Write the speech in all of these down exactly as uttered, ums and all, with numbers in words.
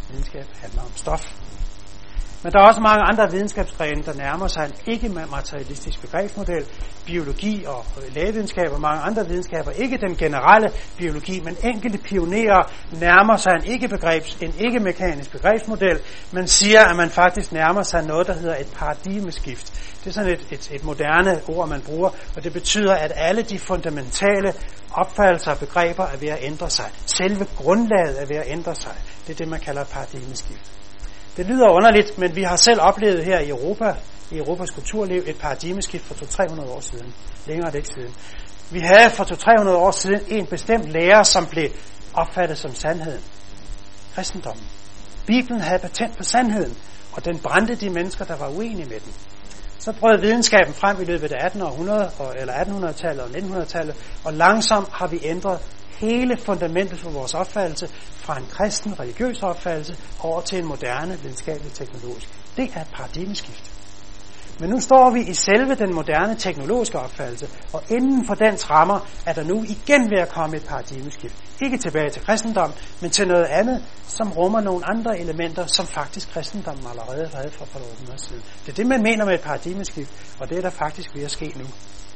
Videnskab handler om stof. Men der er også mange andre videnskabsgrene, der nærmer sig en ikke-materialistisk begrebsmodel. Biologi og lægevidenskab og mange andre videnskaber. Ikke den generelle biologi, men enkelte pionerer nærmer sig en ikke-begrebs, en ikke-mekanisk begrebsmodel. Man siger, at man faktisk nærmer sig noget, der hedder et paradigmeskift. Det er sådan et, et, et moderne ord, man bruger, og det betyder, at alle de fundamentale opfattelser og begreber er ved at ændre sig. Selve grundlaget er ved at ændre sig. Det er det, man kalder et paradigmeskift. Det lyder underligt, men vi har selv oplevet her i Europa, i Europas kulturliv, et paradigmeskift for to til tre hundrede år siden. Længere er det ikke siden. Vi havde for to til tre hundrede år siden en bestemt lære, som blev opfattet som sandheden. Kristendommen. Bibelen havde patent på sandheden, og den brændte de mennesker, der var uenige med den. Så brød videnskaben frem i løbet af attende århundrede, eller attenhundredetallet og nittenhundredetallet, og langsomt har vi ændret hele fundamentet for vores opfattelse fra en kristen religiøs opfattelse over til en moderne videnskabelig teknologisk. Det er et paradigmeskift. Men nu står vi i selve den moderne teknologiske opfattelse, og inden for dens rammer er der nu igen ved at komme et paradigmeskift. Ikke tilbage til kristendom, men til noget andet, som rummer nogle andre elementer, som faktisk kristendommen allerede havde for et par århundreder siden. Det er det, man mener med et paradigmeskift, og det er der faktisk ved at ske nu.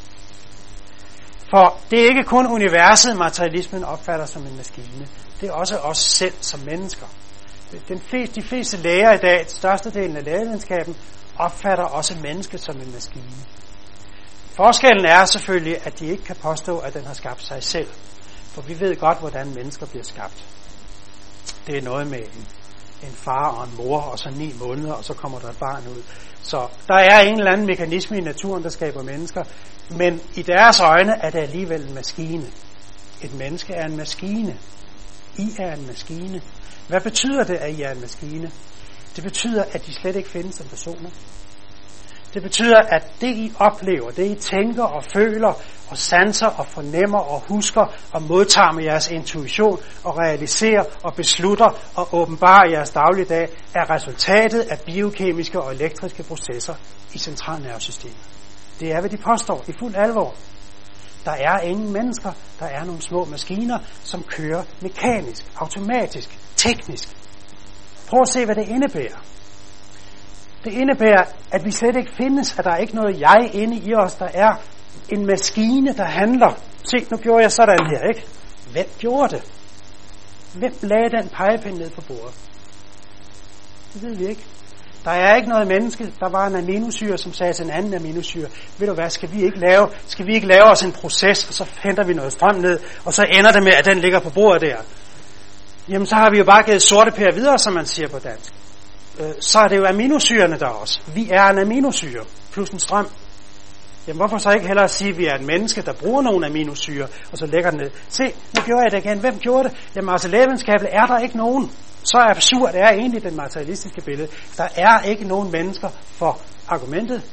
For det er ikke kun universet, materialismen opfatter som en maskine. Det er også os selv som mennesker. Den fleste, de fleste læger i dag, størstedelen af lægevidenskaben, opfatter også mennesket som en maskine. Forskellen er selvfølgelig, at de ikke kan påstå, at den har skabt sig selv. For vi ved godt, hvordan mennesker bliver skabt. Det er noget med en, en far og en mor, og så ni måneder, og så kommer der et barn ud. Så der er en eller anden mekanisme i naturen, der skaber mennesker. Men i deres øjne er det alligevel en maskine. Et menneske er en maskine. I er en maskine. Hvad betyder det, at I er en maskine? Det betyder, at de slet ikke findes som personer. Det betyder, at det I oplever, det I tænker og føler og sanser og fornemmer og husker og modtager med jeres intuition og realiserer og beslutter og åbenbarer jeres dagligdag, er resultatet af biokemiske og elektriske processer i centralnervesystemet. Det er, hvad de påstår i fuld alvor. Der er ingen mennesker, der er nogle små maskiner, som kører mekanisk, automatisk, teknisk. Prøv at se, hvad det indebærer. Det indebærer, at vi slet ikke findes, at der er ikke noget jeg inde i os, der er en maskine, der handler. Se, nu gjorde jeg sådan her, ikke? Hvem gjorde det? Hvem lagde den pegepind ned på bordet? Det ved vi ikke. Der er ikke noget menneske, der var en aminosyre, som sagde til en anden aminosyre, ved du hvad, skal vi ikke lave, skal vi ikke lave os en proces, og så henter vi noget strøm ned, og så ender det med, at den ligger på bordet der. Jamen, så har vi jo bare givet sorte pære videre, som man siger på dansk. Så er det jo aminosyrene der også. Vi er en aminosyre plus en strøm. Jamen, hvorfor så ikke hellere sige, at vi er et menneske, der bruger nogle aminosyre, og så lægger den ned. Se, nu gjorde jeg det igen. Hvem gjorde det? Jamen, altså lægevidenskabeligt er der ikke nogen. Så absurd er egentlig den materialistiske billede. Der er ikke nogen mennesker for argumentet.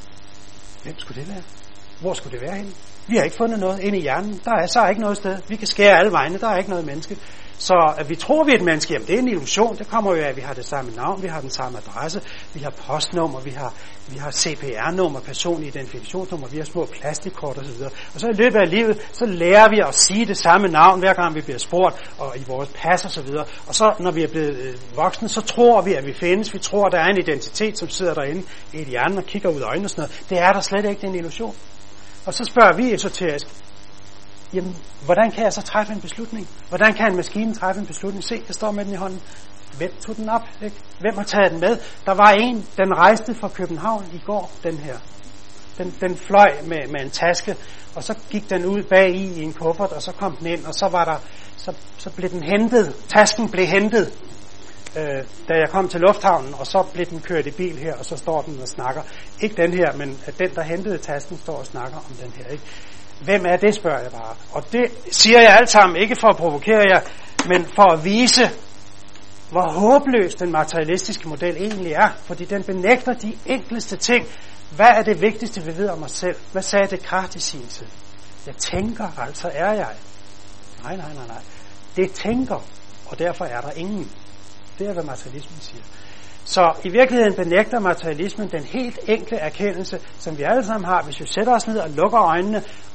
Hvem skulle det være? Hvor skulle det være henne? Vi har ikke fundet noget inde i hjernen. Der er så ikke noget sted. Vi kan skære alle vegne. Der er ikke noget menneske. Så at vi tror, vi er et menneske, jamen det er en illusion. Det kommer jo af, at vi har det samme navn, vi har den samme adresse, vi har postnummer, vi har, vi har C P R-nummer, personlig identifikationsnummer, vi har små plastikkort osv. Og så i løbet af livet, så lærer vi at sige det samme navn, hver gang vi bliver spurgt, og i vores pas osv. Og, og så når vi er blevet øh, voksne, så tror vi, at vi findes. Vi tror, at der er en identitet, som sidder derinde i hjernen og kigger ud af øjnene og sådan noget. Det er der slet ikke, det er en illusion. Og så spørger vi esoterisk, jamen, hvordan kan jeg så træffe en beslutning? Hvordan kan en maskine træffe en beslutning? Se, jeg står med den i hånden. Hvem tog den op? Ikke? Hvem har taget den med? Der var en, den rejste fra København i går, den her. Den, den fløj med, med en taske, og så gik den ud bag i, i en kuffert, og så kom den ind, og så var der, så, så blev den hentet. Tasken blev hentet, øh, da jeg kom til lufthavnen, og så blev den kørt i bil her, og så står den og snakker. Ikke den her, men den, der hentede tasken, står og snakker om den her, ikke? Hvem er det, spørger jeg bare. Og det siger jeg alt sammen, ikke for at provokere jer, men for at vise, hvor håbløs den materialistiske model egentlig er. Fordi den benægter de enkleste ting. Hvad er det vigtigste, vi ved om os selv? Hvad sagde Descartes i sin tid? Jeg tænker, altså er jeg. Nej, nej, nej, nej. Det tænker, og derfor er der ingen. Det er, hvad materialismen siger. Så i virkeligheden benægter materialismen den helt enkle erkendelse, som vi alle sammen har, hvis vi sætter os ned og lukker øjnene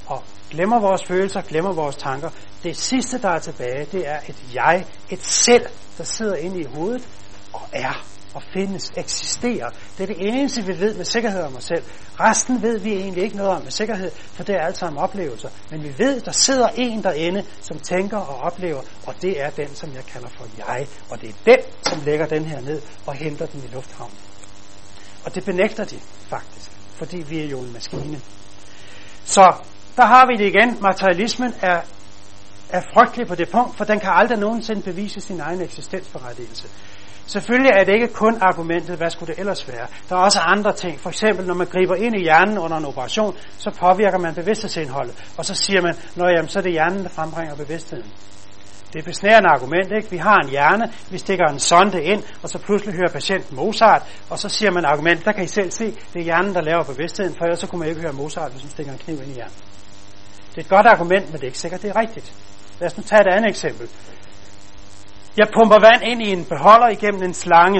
og glemmer vores følelser, glemmer vores tanker. Det sidste, der er tilbage, det er et jeg, et selv, der sidder inde i hovedet og er og findes, eksisterer. Det er det eneste, vi ved med sikkerhed om os selv. Resten ved vi egentlig ikke noget om med sikkerhed, for det er alt sammen oplevelser. Men vi ved, der sidder en derinde, som tænker og oplever, og det er den, som jeg kalder for jeg. Og det er den, som lægger den her ned og henter den i lufthavnen. Og det benægter de faktisk, fordi vi er jo en maskine. Så der har vi det igen. Materialismen er, er frygtelig på det punkt, for den kan aldrig nogensinde bevise sin egen eksistensberettigelse. Selvfølgelig er det ikke kun argumentet, hvad skulle det ellers være. Der er også andre ting. For eksempel, når man griber ind i hjernen under en operation, så påvirker man bevidsthedsindholdet. Og så siger man, nå jamen, så er det hjernen, der frembringer bevidstheden. Det er et besnærende argument, ikke? Vi har en hjerne, vi stikker en sonde ind, og så pludselig hører patienten Mozart, og så siger man argument, der kan I selv se, det er hjernen, der laver bevidstheden, for ellers så kunne man ikke høre Mozart, hvis man stikker en kniv ind i hjernen. Det er et godt argument, men det er ikke sikkert, det er rigtigt. Lad os nu tage et andet eksempel. Jeg pumper vand ind i en beholder igennem en slange.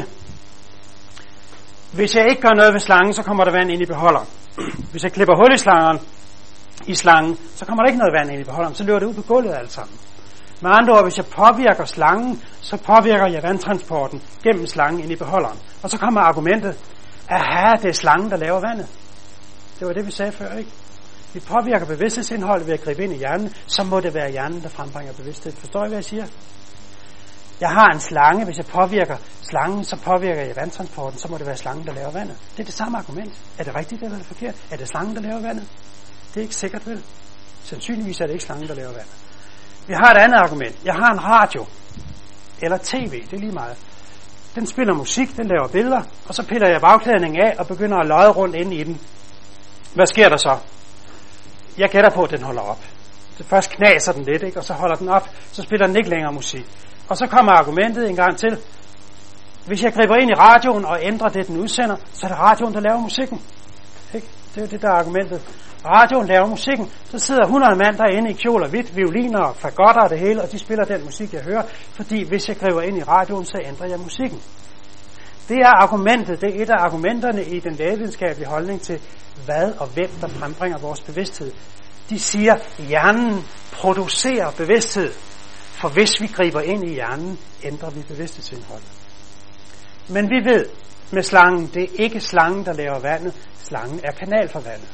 Hvis jeg ikke gør noget ved slangen, så kommer der vand ind i beholderen. Hvis jeg klipper hul i slangen, i slangen, så kommer der ikke noget vand ind i beholderen, så løber det ud på gulvet alt sammen. Med andre ord, hvis jeg påvirker slangen, så påvirker jeg vandtransporten gennem slangen ind i beholderen. Og så kommer argumentet, aha, det er slangen, der laver vandet. Det var det, vi sagde før, ikke? Vi påvirker bevidsthedsindholdet ved at gribe ind i hjernen, så må det være hjernen, der frembringer bevidsthed. Forstår I, hvad jeg siger? Jeg har en slange, hvis jeg påvirker slangen, så påvirker jeg vandtransporten, så må det være slangen, der laver vandet. Det er det samme argument. Er det rigtigt eller er det forkert? Er det slangen, der laver vandet? Det er ikke sikkert, vel? Sandsynligvis er det ikke slangen, der laver vandet. Vi har et andet argument. Jeg har en radio, eller tv, det er lige meget. Den spiller musik, den laver billeder, og så piller jeg bagklædningen af og begynder at løje rundt inde i den. Hvad sker der så? Jeg gætter på, at den holder op. Så først knaser den lidt, ikke? Og så holder den op, så spiller den ikke længere musik. Og så kommer argumentet en gang til. Hvis jeg griber ind i radioen og ændrer det, den udsender, så er det radioen, der laver musikken. Ikke? Det er jo det, der er argumentet. Radioen laver musikken, så sidder hundrede mand derinde i kjole og hvidt, violiner og fagotter og det hele, og de spiller den musik, jeg hører, fordi hvis jeg griber ind i radioen, så ændrer jeg musikken. Det er argumentet, det er et af argumenterne i den lægevidenskabelige holdning til, hvad og hvem, der frembringer vores bevidsthed. De siger, at hjernen producerer bevidsthed, for hvis vi griber ind i hjernen, ændrer vi bevidsthedsindholdet. Men vi ved med slangen, det er ikke slangen, der laver vandet, slangen er kanal for vandet.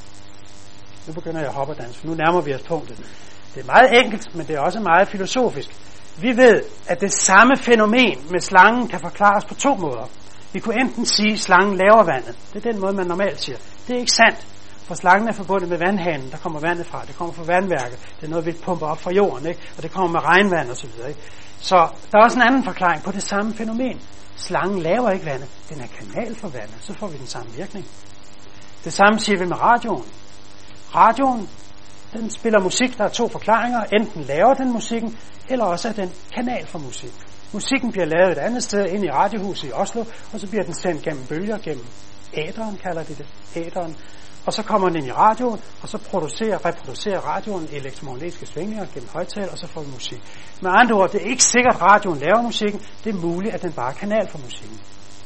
Nu begynder jeg at hoppe og danse, for nu nærmer vi os punktet. Det er meget enkelt, men det er også meget filosofisk. Vi ved, at det samme fænomen med slangen kan forklares på to måder. Vi kunne enten sige, at slangen laver vandet. Det er den måde, man normalt siger. Det er ikke sandt, for slangen er forbundet med vandhanen, der kommer vandet fra. Det kommer fra vandværket. Det er noget, vi pumper op fra jorden, ikke? Og det kommer med regnvand og så videre, ikke? Så der er også en anden forklaring på det samme fænomen. Slangen laver ikke vandet. Den er kanal for vandet. Så får vi den samme virkning. Det samme siger vi med radioen. Radioen, den spiller musik. Der er to forklaringer. Enten laver den musikken, eller også er den kanal for musik. Musikken bliver lavet et andet sted, ind i radiohuset i Oslo, og så bliver den sendt gennem bølger, gennem æteren, kalder de det, æteren. Og så kommer den ind i radioen, og så producerer, reproducerer radioen elektromagnetiske svingninger gennem højttaler, og så får vi musik. Med andre ord, det er ikke sikkert, at radioen laver musikken. Det er muligt, at den bare er kanal for musikken.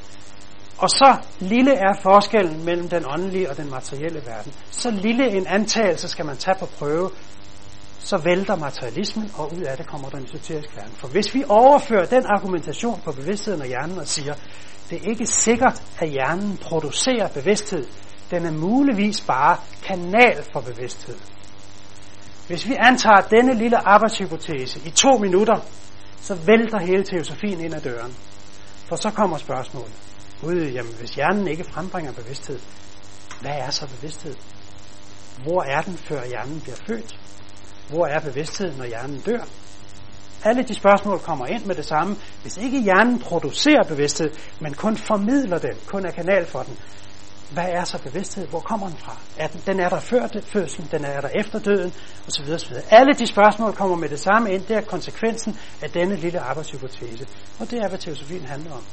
Og så lille er forskellen mellem den åndelige og den materielle verden. Så lille en antagelse skal man tage på prøve, så vælter materialismen, og ud af det kommer der en esoterisk verden. For hvis vi overfører den argumentation på bevidstheden og hjernen og siger, det er ikke sikkert, at hjernen producerer bevidsthed, den er muligvis bare kanal for bevidsthed. Hvis vi antager denne lille arbejdshypotese i to minutter, så vælter hele teosofien ind ad døren. For så kommer spørgsmålet. Gud, jamen hvis hjernen ikke frembringer bevidsthed, hvad er så bevidsthed? Hvor er den, før hjernen bliver født? Hvor er bevidstheden, når hjernen dør? Alle de spørgsmål kommer ind med det samme. Hvis ikke hjernen producerer bevidsthed, men kun formidler den, kun er kanal for den, hvad er så bevidsthed? Hvor kommer den fra? Er den, den er der før fødslen, den er der efter døden, osv. osv. Alle de spørgsmål kommer med det samme ind. Det er konsekvensen af denne lille arbejdshypotese. Og det er, hvad teosofien handler om.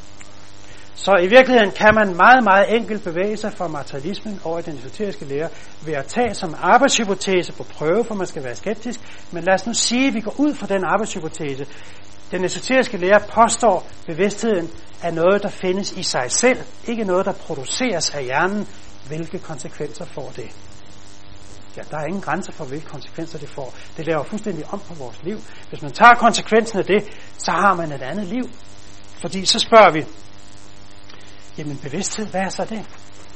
Så i virkeligheden kan man meget, meget enkelt bevæge sig fra materialismen over i den esoteriske lære ved at tage som arbejdshypotese på prøve, for man skal være skeptisk. Men lad os nu sige, at vi går ud fra den arbejdshypotese. Den esoteriske lære påstår, at bevidstheden er noget, der findes i sig selv, ikke noget, der produceres af hjernen. Hvilke konsekvenser får det? ja, der er ingen grænser for, hvilke konsekvenser det får. Det laver fuldstændig om på vores liv. Hvis man tager konsekvensen af det, så har man et andet liv. Fordi så spørger vi, jamen bevidsthed, hvad er så det?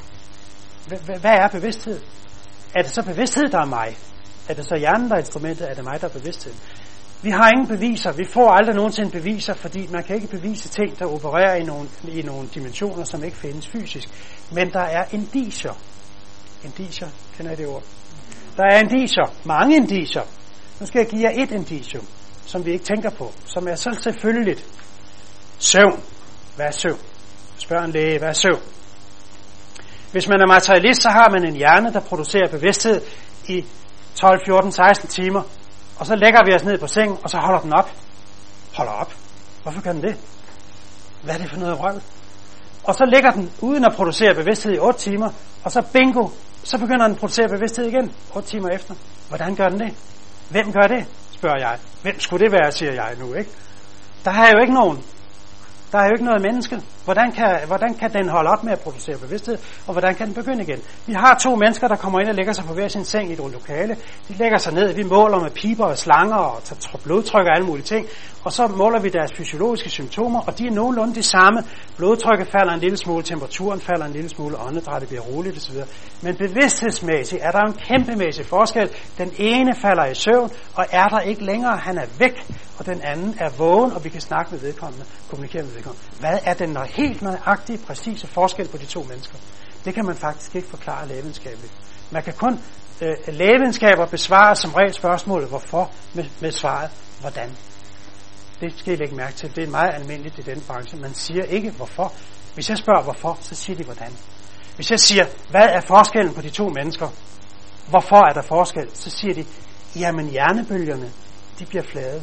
Hvad er bevidsthed? Er det så bevidsthed, der er mig? Er det så hjernen, der er instrumentet? Er det mig, der er bevidsthed? Vi har ingen beviser. Vi får aldrig nogensinde beviser, fordi man kan ikke bevise ting, der opererer i nogle, i nogle dimensioner, som ikke findes fysisk. Men der er indicier. Indicier, kender I det ord? Der er indicier. Mange indicier. Nu skal jeg give jer et indicium, som vi ikke tænker på, som er så selvfølgeligt. Søvn. Hvad er søvn? Spørg en læge, hvad er søvn? Hvis man er materialist, så har man en hjerne, der producerer bevidsthed i tolv, fjorten, seksten timer. Og så lægger vi os ned på sengen, og så holder den op. Holder op. Hvorfor gør den det? Hvad er det for noget røv? Og så ligger den uden at producere bevidsthed i otte timer, og så bingo, så begynder den at producere bevidsthed igen otte timer efter. Hvordan gør den det? Hvem gør det? Spørger jeg. Hvem skulle det være, siger jeg nu, ikke? Der er jo ikke nogen. Der er jo ikke noget menneske. Hvordan kan, hvordan kan den holde op med at producere bevidsthed, og hvordan kan den begynde igen? Vi har to mennesker, der kommer ind og lægger sig på hver sin seng i et lokale. De lægger sig ned, vi måler med piber og slanger og tager blodtryk og alle mulige ting, og så måler vi deres fysiologiske symptomer, og de er nogenlunde de samme. Blodtrykket falder en lille smule, temperaturen falder en lille smule, åndedrættet bliver roligt osv. Men bevidsthedsmæssigt er der en kæmpemæssig forskel. Den ene falder i søvn, og er der ikke længere, han er væk, og den anden er vågen, og vi kan snakke med vedkommende, kommunikere med vedkommende. Hvad er den helt nøjagtige, præcise forskel på de to mennesker? Det kan man faktisk ikke forklare lægevidenskabeligt. Man kan kun øh, lægevidenskaber besvare som regel spørgsmålet hvorfor med, med svaret hvordan. Det skal I lægge mærke til. Det er meget almindeligt i den branche. Man siger ikke hvorfor. Hvis jeg spørger hvorfor, så siger de hvordan. Hvis jeg siger, hvad er forskellen på de to mennesker? Hvorfor er der forskel? Så siger de, jamen hjernebølgerne, de bliver flade.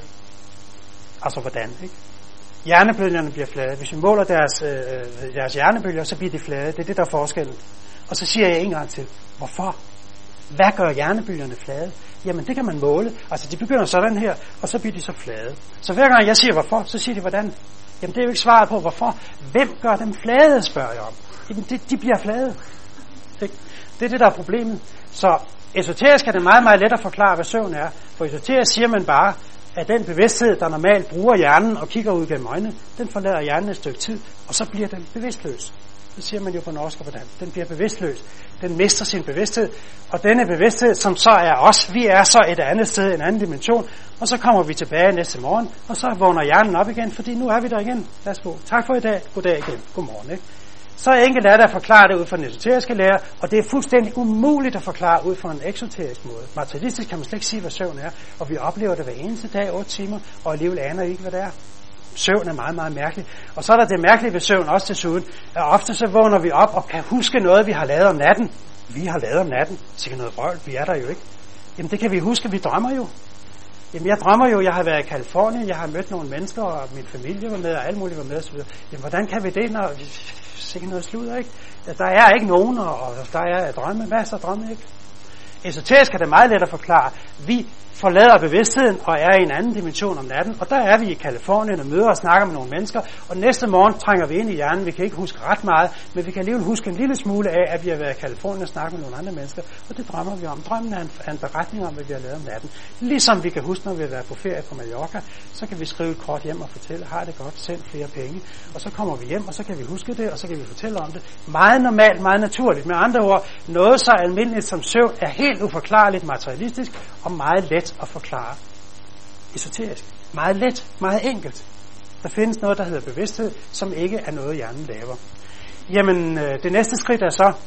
Altså hvordan, ikke? Hjernebølgerne bliver flade. Hvis vi måler deres, øh, deres hjernebølger, så bliver de flade. Det er det, der er forskellen. Og så siger jeg en gang til, hvorfor? Hvad gør hjernebølgerne flade? Jamen, det kan man måle. Altså, de begynder sådan her, og så bliver de så flade. Så hver gang jeg siger hvorfor, så siger de hvordan. Jamen, det er jo ikke svaret på hvorfor. Hvem gør dem flade, spørger jeg om. Jamen, de, de bliver flade. Ikke? Det er det, der er problemet. Så esoterisk er det meget, meget let at forklare, hvad søvn er. For esoterisk siger man bare, at den bevidsthed, der normalt bruger hjernen og kigger ud gennem øjnene, den forlader hjernen et stykke tid, og så bliver den bevidstløs. Det siger man jo på norsk og på dansk. Den bliver bevidstløs. Den mister sin bevidsthed, og denne bevidsthed, som så er os, vi er så et andet sted, en anden dimension, og så kommer vi tilbage næste morgen, og så vågner hjernen op igen, fordi nu er vi der igen. Værsgo. Tak for i dag. Goddag igen. Godmorgen, ikke? Så enkelt er det at forklare det ud fra den esoteriske lære, og det er fuldstændig umuligt at forklare ud fra en eksoterisk måde. Materialistisk kan man slet ikke sige, hvad søvn er, og vi oplever det hver eneste dag, otte timer, og alligevel aner ikke, hvad det er. Søvn er meget, meget mærkeligt. Og så er der det mærkelige ved søvn også desuden, at ofte så vågner vi op og kan huske noget, vi har lavet om natten. Vi har lavet om natten. Sikkert noget røv, vi er der jo ikke. Jamen det kan vi huske, vi drømmer jo. Jamen jeg drømmer jo, jeg har været i Californien, jeg har mødt nogle mennesker, og min familie var med, og alle mulige var med osv. Jamen hvordan kan vi det, når sikkert noget sludder, ikke? Der er ikke nogen, og der er drømme, masser af drømme, ikke? Esoterisk er det meget let at forklare. Vi forlader bevidstheden og er i en anden dimension om natten, og der er vi i Californien og møder og snakker med nogle mennesker, og næste morgen trænger vi ind i hjernen. Vi kan ikke huske ret meget, men vi kan alligevel huske en lille smule af, at vi har været i Californien og snakket med nogle andre mennesker, og det drømmer vi om. Drømmen er en, er en beretning om, hvad vi har lavet om natten. Ligesom vi kan huske, når vi har været på ferie på Mallorca, så kan vi skrive et kort hjem og fortælle, har det godt, send flere penge, og så kommer vi hjem, og så kan vi huske det, og så kan vi fortælle om det. Meget normalt, meget naturligt. Med andre ord, noget så almindeligt som søvn er helt uforklarligt materialistisk, og meget let at forklare esoterisk. Meget let, meget enkelt. Der findes noget, der hedder bevidsthed, som ikke er noget, hjernen laver. Jamen, det næste skridt er så,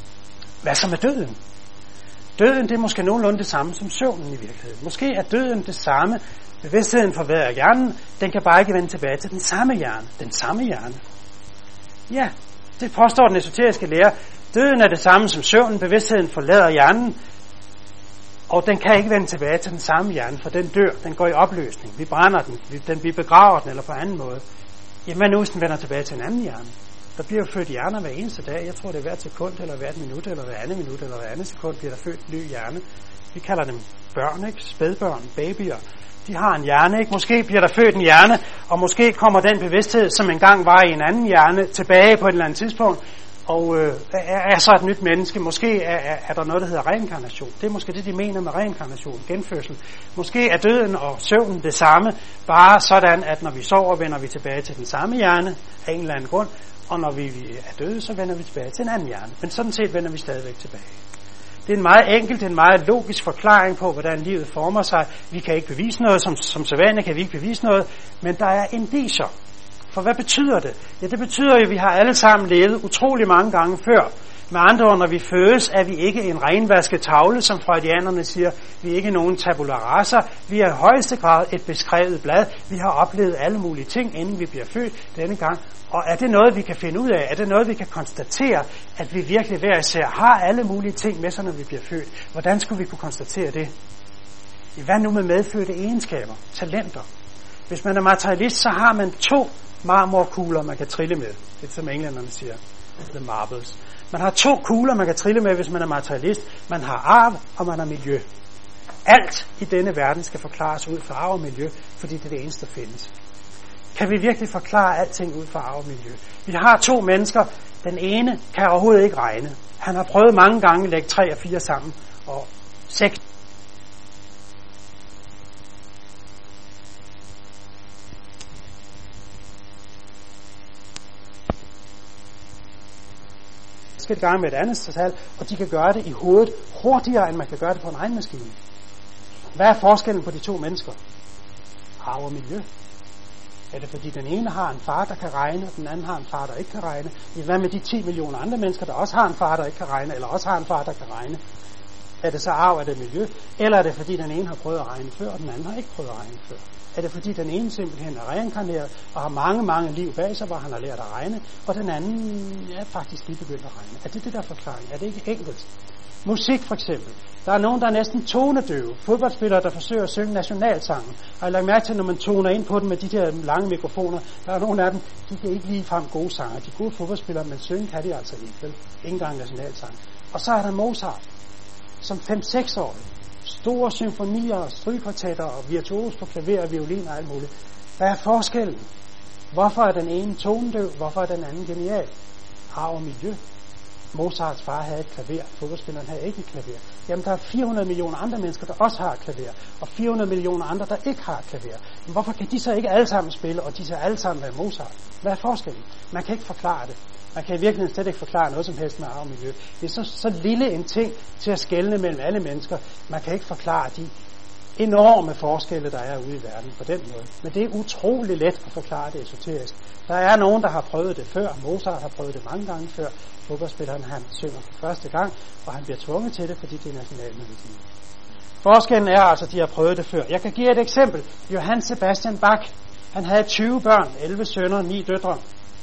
hvad så med døden? Døden, det er måske nogenlunde det samme som søvnen i virkeligheden. Måske er døden det samme. Bevidstheden forværrer hjernen, den kan bare ikke vende tilbage til den samme hjerne. Den samme hjerne. Ja, det påstår den esoteriske lære. Døden er det samme som søvnen. Bevidstheden forlader hjernen, og den kan ikke vende tilbage til den samme hjerne, for den dør, den går i opløsning. Vi brænder den, vi, den, vi begraver den, eller på anden måde. Jamen nu, hvis den vender tilbage til en anden hjerne. Der bliver jo født hjerner hver eneste dag. Jeg tror, det er hvert sekund, eller hvert minut, eller hver andet minut, eller hver andet sekund, bliver der født en ny hjerne. Vi kalder dem børn, ikke? Spædbørn, babyer. De har en hjerne, ikke? Måske bliver der født en hjerne, og måske kommer den bevidsthed, som engang var i en anden hjerne, tilbage på et eller andet tidspunkt. og øh, er, er så et nyt menneske. Måske er, er, er der noget, der hedder reinkarnation. Det er måske det, de mener med reinkarnation, genfødsel. Måske er døden og søvnen det samme, bare sådan, at når vi sover, vender vi tilbage til den samme hjerne af en eller anden grund, og når vi er døde, så vender vi tilbage til en anden hjerne. Men sådan set vender vi stadigvæk tilbage. Det er en meget enkelt, en meget logisk forklaring på, hvordan livet former sig. Vi kan ikke bevise noget, som, som sædvanligt kan vi ikke bevise noget, men der er indicier. For hvad betyder det? Ja, det betyder jo, at vi har alle sammen levet utrolig mange gange før. Med andre ord, når vi fødes, er vi ikke en renvasket tavle, som freudianerne siger. Vi er ikke nogen tabula rasa. Vi er i højeste grad et beskrevet blad. Vi har oplevet alle mulige ting, inden vi bliver født denne gang. Og er det noget, vi kan finde ud af? Er det noget, vi kan konstatere, at vi virkelig hver især har alle mulige ting med sig, når vi bliver født? Hvordan skulle vi kunne konstatere det? Hvad nu med medfødte egenskaber? Talenter? Hvis man er materialist, så har man to marmorkugler, man kan trille med. Det er som englænderne siger. The marbles. Man har to kugler, man kan trille med, hvis man er materialist. Man har arv, og man har miljø. Alt i denne verden skal forklares ud fra arv og miljø, fordi det er det eneste, der findes. Kan vi virkelig forklare alting ud fra arv og miljø? Vi har to mennesker. Den ene kan overhovedet ikke regne. Han har prøvet mange gange at lægge tre og fire sammen, og seks. Et gang med et andet tal, og de kan gøre det i hovedet hurtigere, end man kan gøre det på en egen maskine. Hvad er forskellen på de to mennesker? Arv og miljø. Er det fordi den ene har en far, der kan regne, og den anden har en far, der ikke kan regne? Hvad med de ti millioner andre mennesker, der også har en far, der ikke kan regne, eller også har en far, der kan regne? Er det så arv, er det miljø? Eller er det fordi den ene har prøvet at regne før, og den anden har ikke prøvet at regne før? Er det fordi den ene simpelthen er reinkarneret og har mange, mange liv bag sig, hvor han har lært at regne, og den anden er faktisk lige begyndt at regne? Er det det der forklaring? Er det ikke enkelt? Musik for eksempel. Der er nogen, der er næsten tonedøve. Fodboldspillere, der forsøger at synge nationalsangen. Har I lagt mærke til, når man toner ind på dem med de der lange mikrofoner, der er nogle af dem, de kan ikke lige frem gode sanger. De gode fodboldspillere, men synge kan de altså ikke, vel? Ingen gang nationalsang. Og så er der Mozart, som fem-seks år. Store symfonier, strygekvartetter og virtuos på klaver og violin og alt muligt. Hvad er forskellen? Hvorfor er den ene tonedøv? Hvorfor er den anden genial? Arv og miljø. Mozarts far havde et klaver, fodboldspilleren havde ikke et klaver. Jamen der er fire hundrede millioner andre mennesker, der også har et klaver, og fire hundrede millioner andre, der ikke har et klaver. Men hvorfor kan de så ikke alle sammen spille, og de så alle sammen være Mozart? Hvad er forskellen? Man kan ikke forklare det. Man kan i virkeligheden slet ikke forklare noget som helst med arv og miljø. Det er så, så lille en ting til at skelne mellem alle mennesker. Man kan ikke forklare de enorme forskelle, der er ude i verden på den måde. Men det er utrolig let at forklare det esoterisk. Der er nogen, der har prøvet det før. Mozart har prøvet det mange gange før. Fodboldspilleren, han synger for første gang, og han bliver tvunget til det, fordi det er nationalmelodien. Forskellen er altså, at de har prøvet det før. Jeg kan give et eksempel. Johann Sebastian Bach. Han havde tyve børn, elleve sønner, ni døtre.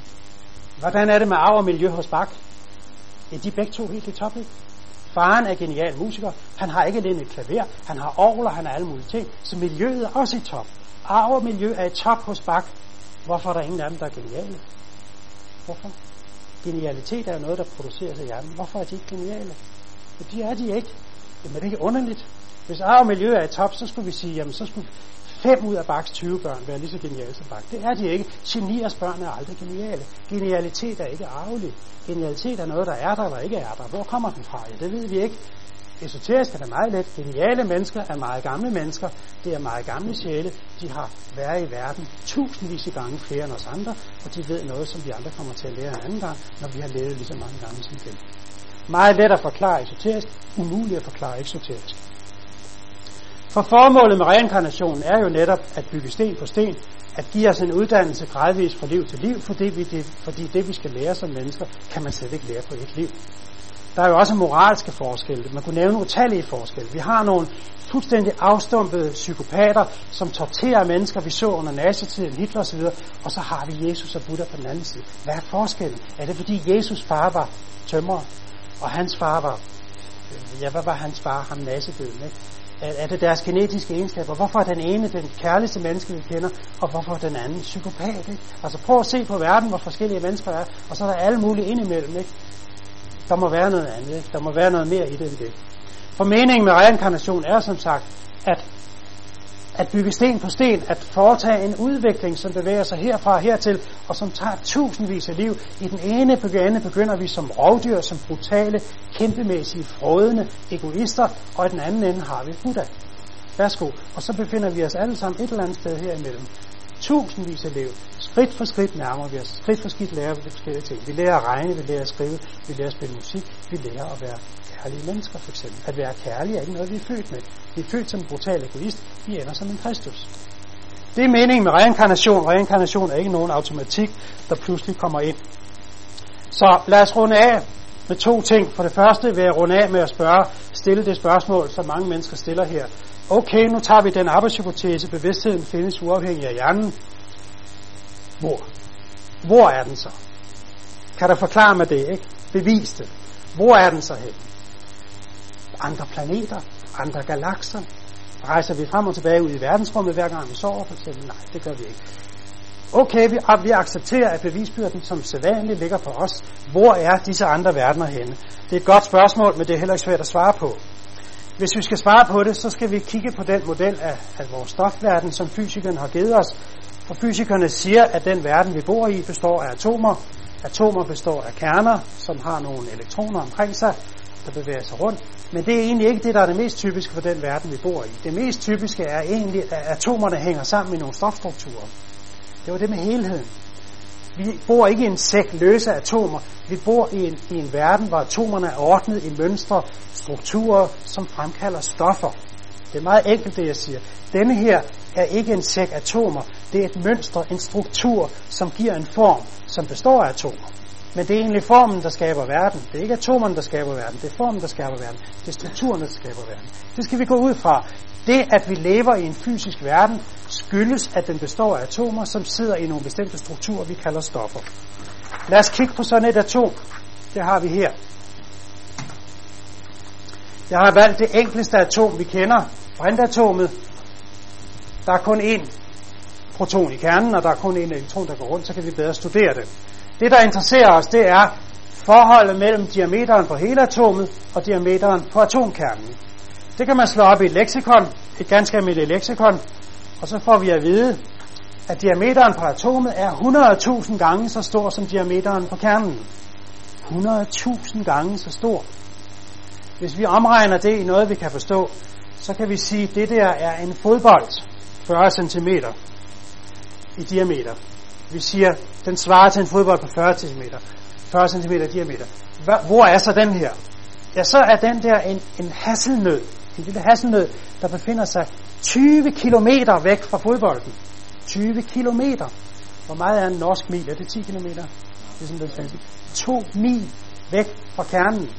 Hvordan er det med arv og miljø hos Bach? Ja, de er begge to helt i top, ikke? Faren er genial musiker. Han har ikke alene et klaver. Han har orgler, han har alle mulige ting. Så miljøet er også i top. Arv og miljø er i top hos Bach. Hvorfor er der ingen af dem, der er geniale? Hvorfor? Genialitet er jo noget, der produceres af hjernen. Hvorfor er de ikke geniale? Ja, de er de ikke. Jamen det er ikke underligt. Hvis arv og miljø er i top, så skulle vi sige, jamen så skulle fem ud af Bachs tyve børn være lige så geniale som Bach. Det er de ikke. Geniers børn er aldrig geniale. Genialitet er ikke arvelig. Genialitet er noget, der er der, der ikke er der. Hvor kommer den fra? Ja, det ved vi ikke. Esoterisk er det meget let. Geniale mennesker er meget gamle mennesker. Det er meget gamle sjæle. De har været i verden tusindvis af gange flere end os andre, og de ved noget, som vi andre kommer til at lære en anden gang, når vi har levet lige så mange gange som dem. Meget let at forklare esoterisk, umuligt at forklare eksoterisk. For formålet med reinkarnationen er jo netop at bygge sten på sten, at give os en uddannelse gradvist fra liv til liv, fordi, vi det, fordi det, vi skal lære som mennesker, kan man slet ikke lære på et liv. Der er jo også moralske forskelle. Man kunne nævne utallige forskelle. Vi har nogle fuldstændig afstumpede psykopater, som torterer mennesker, vi så under nazitiden, Hitler osv., og så har vi Jesus og Buddha på den anden side. Hvad er forskellen? Er det fordi Jesus far var tømrer, og hans far var, ja, hvad var hans far, ham nazidøden, ikke? Er det deres genetiske egenskaber? Hvorfor er den ene den kærligste menneske, vi kender, og hvorfor er den anden psykopat? Ikke? Altså prøv at se på verden, hvor forskellige mennesker er, og så er der alle mulige indimellem. Ikke? Der må være noget andet. Ikke? Der må være noget mere i det end det. For meningen med reinkarnation er som sagt, at, at bygge sten på sten, at foretage en udvikling, som bevæger sig herfra og hertil, og som tager tusindvis af liv. I den ene ende begynder vi som rovdyr, som brutale, kæmpemæssige, frådende egoister, og i den anden ende har vi Buddha. Værsgo. Og så befinder vi os alle sammen et eller andet sted herimellem. Tusindvis af liv. Skridt for skridt nærmer vi os. Skridt for skridt lærer vi de forskellige ting. Vi lærer at regne, vi lærer at skrive, vi lærer at spille musik, vi lærer at være kærlige mennesker for eksempel. At være kærlig er ikke noget, vi er født med. Vi er født som en brutal egoist, vi ender som en Kristus. Det er meningen med reinkarnation. Reinkarnation er ikke nogen automatik, der pludselig kommer ind. Så lad os runde af med to ting. For det første vil jeg runde af med at spørge, stille det spørgsmål, som mange mennesker stiller her. Okay, nu tager vi den arbejdshypotese, bevidstheden findes uafhængig af hjernen. Hvor? Hvor er den så? Kan du forklare mig det, ikke? Bevis det. Hvor er den så hen? Andre planeter? Andre galakser? Rejser vi frem og tilbage ud i verdensrummet, hver gang vi sover, for eksempel? Nej, det gør vi ikke. Okay, vi, vi accepterer, at bevisbyrden som sædvanligt ligger på os. Hvor er disse andre verdener henne? Det er et godt spørgsmål, men det er heller ikke svært at svare på. Hvis vi skal svare på det, så skal vi kigge på den model af, af vores stofverden, som fysikerne har givet os. For fysikerne siger, at den verden, vi bor i, består af atomer. Atomer består af kerner, som har nogle elektroner omkring sig, der bevæger sig rundt. Men det er egentlig ikke det, der er det mest typiske for den verden, vi bor i. Det mest typiske er egentlig, at atomerne hænger sammen i nogle stofstrukturer. Det var det med helheden. Vi bor ikke i en sæk løse atomer. Vi bor i en, i en verden, hvor atomerne er ordnet i mønstre, strukturer, som fremkalder stoffer. Det er meget enkelt, det jeg siger. Denne her er ikke en sæk atomer. Det er et mønster, en struktur, som giver en form, som består af atomer. Men det er egentlig formen, der skaber verden. Det er ikke atomerne, der skaber verden. Det er formen, der skaber verden. Det er strukturen, der skaber verden. Det skal vi gå ud fra. Det, at vi lever i en fysisk verden, skyldes, at den består af atomer, som sidder i nogle bestemte strukturer, vi kalder stoffer. Lad os kigge på sådan et atom. Det har vi her. Jeg har valgt det enkleste atom, vi kender. Brintatomet. Der er kun én proton i kernen, og der er kun én elektron, der går rundt, så kan vi bedre studere det. Det, der interesserer os, det er forholdet mellem diameteren på hele atomet og diameteren på atomkernen. Det kan man slå op i et leksikon, et ganske almindeligt leksikon, og så får vi at vide, at diameteren på atomet er hundrede tusind gange så stor som diameteren på kernen. hundrede tusind gange så stor. Hvis vi omregner det i noget, vi kan forstå, så kan vi sige, at det der er en fodbold, fyrre centimeter i diameter. Vi siger, at den svarer til en fodbold på fyrre centimeter. fyrre centimeter i diameter. Hvor er så den her? Ja, så er den der en, en hasselnød. En lille hasselnød, der befinder sig tyve kilometer væk fra fodbolden. tyve kilometer. Hvor meget er en norsk mil? Er det ti kilometer? Det er sådan den svenske. To mil væk fra kernen.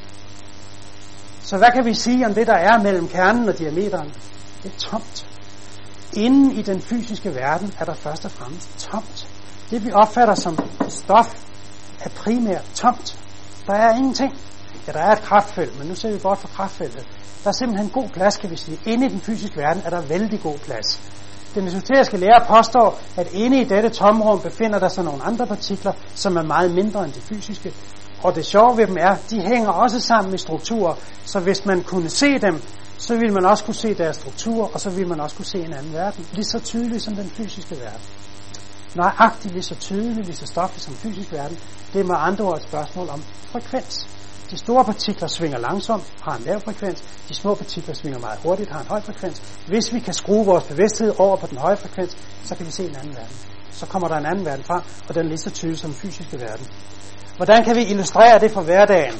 Så hvad kan vi sige om det, der er mellem kernen og diameteren? Det er tomt. Inden i den fysiske verden er der først og fremmest tomt. Det vi opfatter som stof er primært tomt. Der er ingenting. Ja, der er et kraftfelt, men nu ser vi bort fra kraftfeltet. Der er simpelthen god plads, kan vi sige. Inde i den fysiske verden er der vældig god plads. Den esoteriske lærer påstår, at inde i dette tomrum befinder der sig nogle andre partikler, som er meget mindre end de fysiske. Og det sjove ved dem er, de hænger også sammen i strukturer, så hvis man kunne se dem, så ville man også kunne se deres strukturer, og så ville man også kunne se en anden verden, lige så tydeligt som den fysiske verden. Nøjagtigt lige så tydeligt, lige så stofligt som den fysiske verden, det er med andre ord et spørgsmål om frekvens. De store partikler svinger langsomt, har en lav frekvens. De små partikler svinger meget hurtigt, har en høj frekvens. Hvis vi kan skrue vores bevidsthed over på den høje frekvens, så kan vi se en anden verden. Så kommer der en anden verden frem, og den er lige så tydelig som den fysiske verden. Hvordan kan vi illustrere det for hverdagen?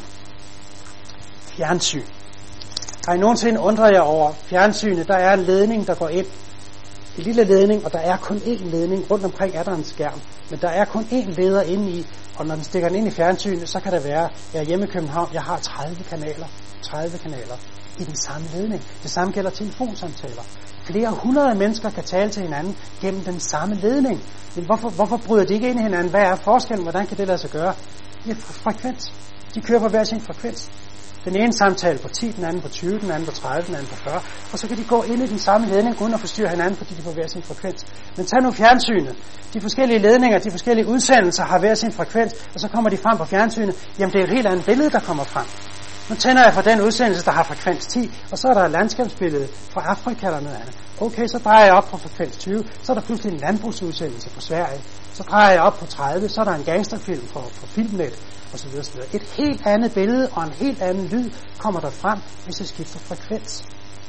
Fjernsyn. Har I nogensinde undret jer over fjernsynet? Der er en ledning, der går ind. En lille ledning, og der er kun én ledning. Rundt omkring er der en skærm. Men der er kun én leder inde i, og når den stikker den ind i fjernsynet, så kan det være, jeg er hjemme i København, jeg har tredive kanaler. tredive kanaler i den samme ledning. Det samme gælder telefonsamtaler. Flere hundrede mennesker kan tale til hinanden gennem den samme ledning. Men hvorfor, hvorfor bryder de ikke ind i hinanden? Hvad er forskellen? Hvordan kan det lade sig gøre? Det er frekvens. De kører på hver sin frekvens. Den ene samtale på ti, den anden på tyve, den anden på tredive, den anden på fyrre. Og så kan de gå ind i den samme ledning uden at forstyrre hinanden, fordi de får hver sin frekvens. Men tag nu fjernsynet. De forskellige ledninger, de forskellige udsendelser har hver sin frekvens, og så kommer de frem på fjernsynet. Jamen det er et helt andet billede, der kommer frem. Nu tænder jeg for den udsendelse, der har frekvens ti, og så er der et landskabsbillede fra Afrika eller noget andet. Okay, så drejer jeg op på frekvens tyve, så er der pludselig en landbrugsudsendelse fra Sverige. Så drejer jeg op på tredive, så er der en gangsterfilm fra, fra Filmnet, osv. osv. Et helt andet billede og en helt anden lyd kommer der frem, hvis jeg skifter frekvens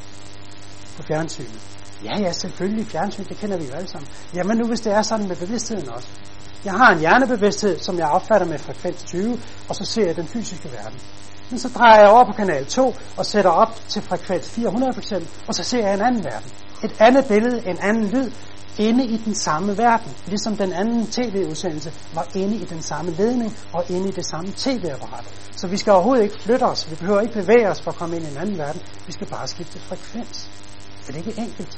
på fjernsynet. Ja, ja, selvfølgelig fjernsyn, det kender vi jo alle sammen. Jamen nu hvis det er sådan med bevidstheden også. Jeg har en hjernebevidsthed, som jeg opfatter med frekvens tyve, og så ser jeg den fysiske verden. Men så drejer jeg over på kanal to og sætter op til frekvens fire hundrede for eksempel, og så ser jeg en anden verden. Et andet billede, en anden lyd, inde i den samme verden. Ligesom den anden tv-udsendelse var inde i den samme ledning og inde i det samme tv-apparat. Så vi skal overhovedet ikke flytte os. Vi behøver ikke bevæge os for at komme ind i en anden verden. Vi skal bare skifte frekvens. Er det ikke enkelt?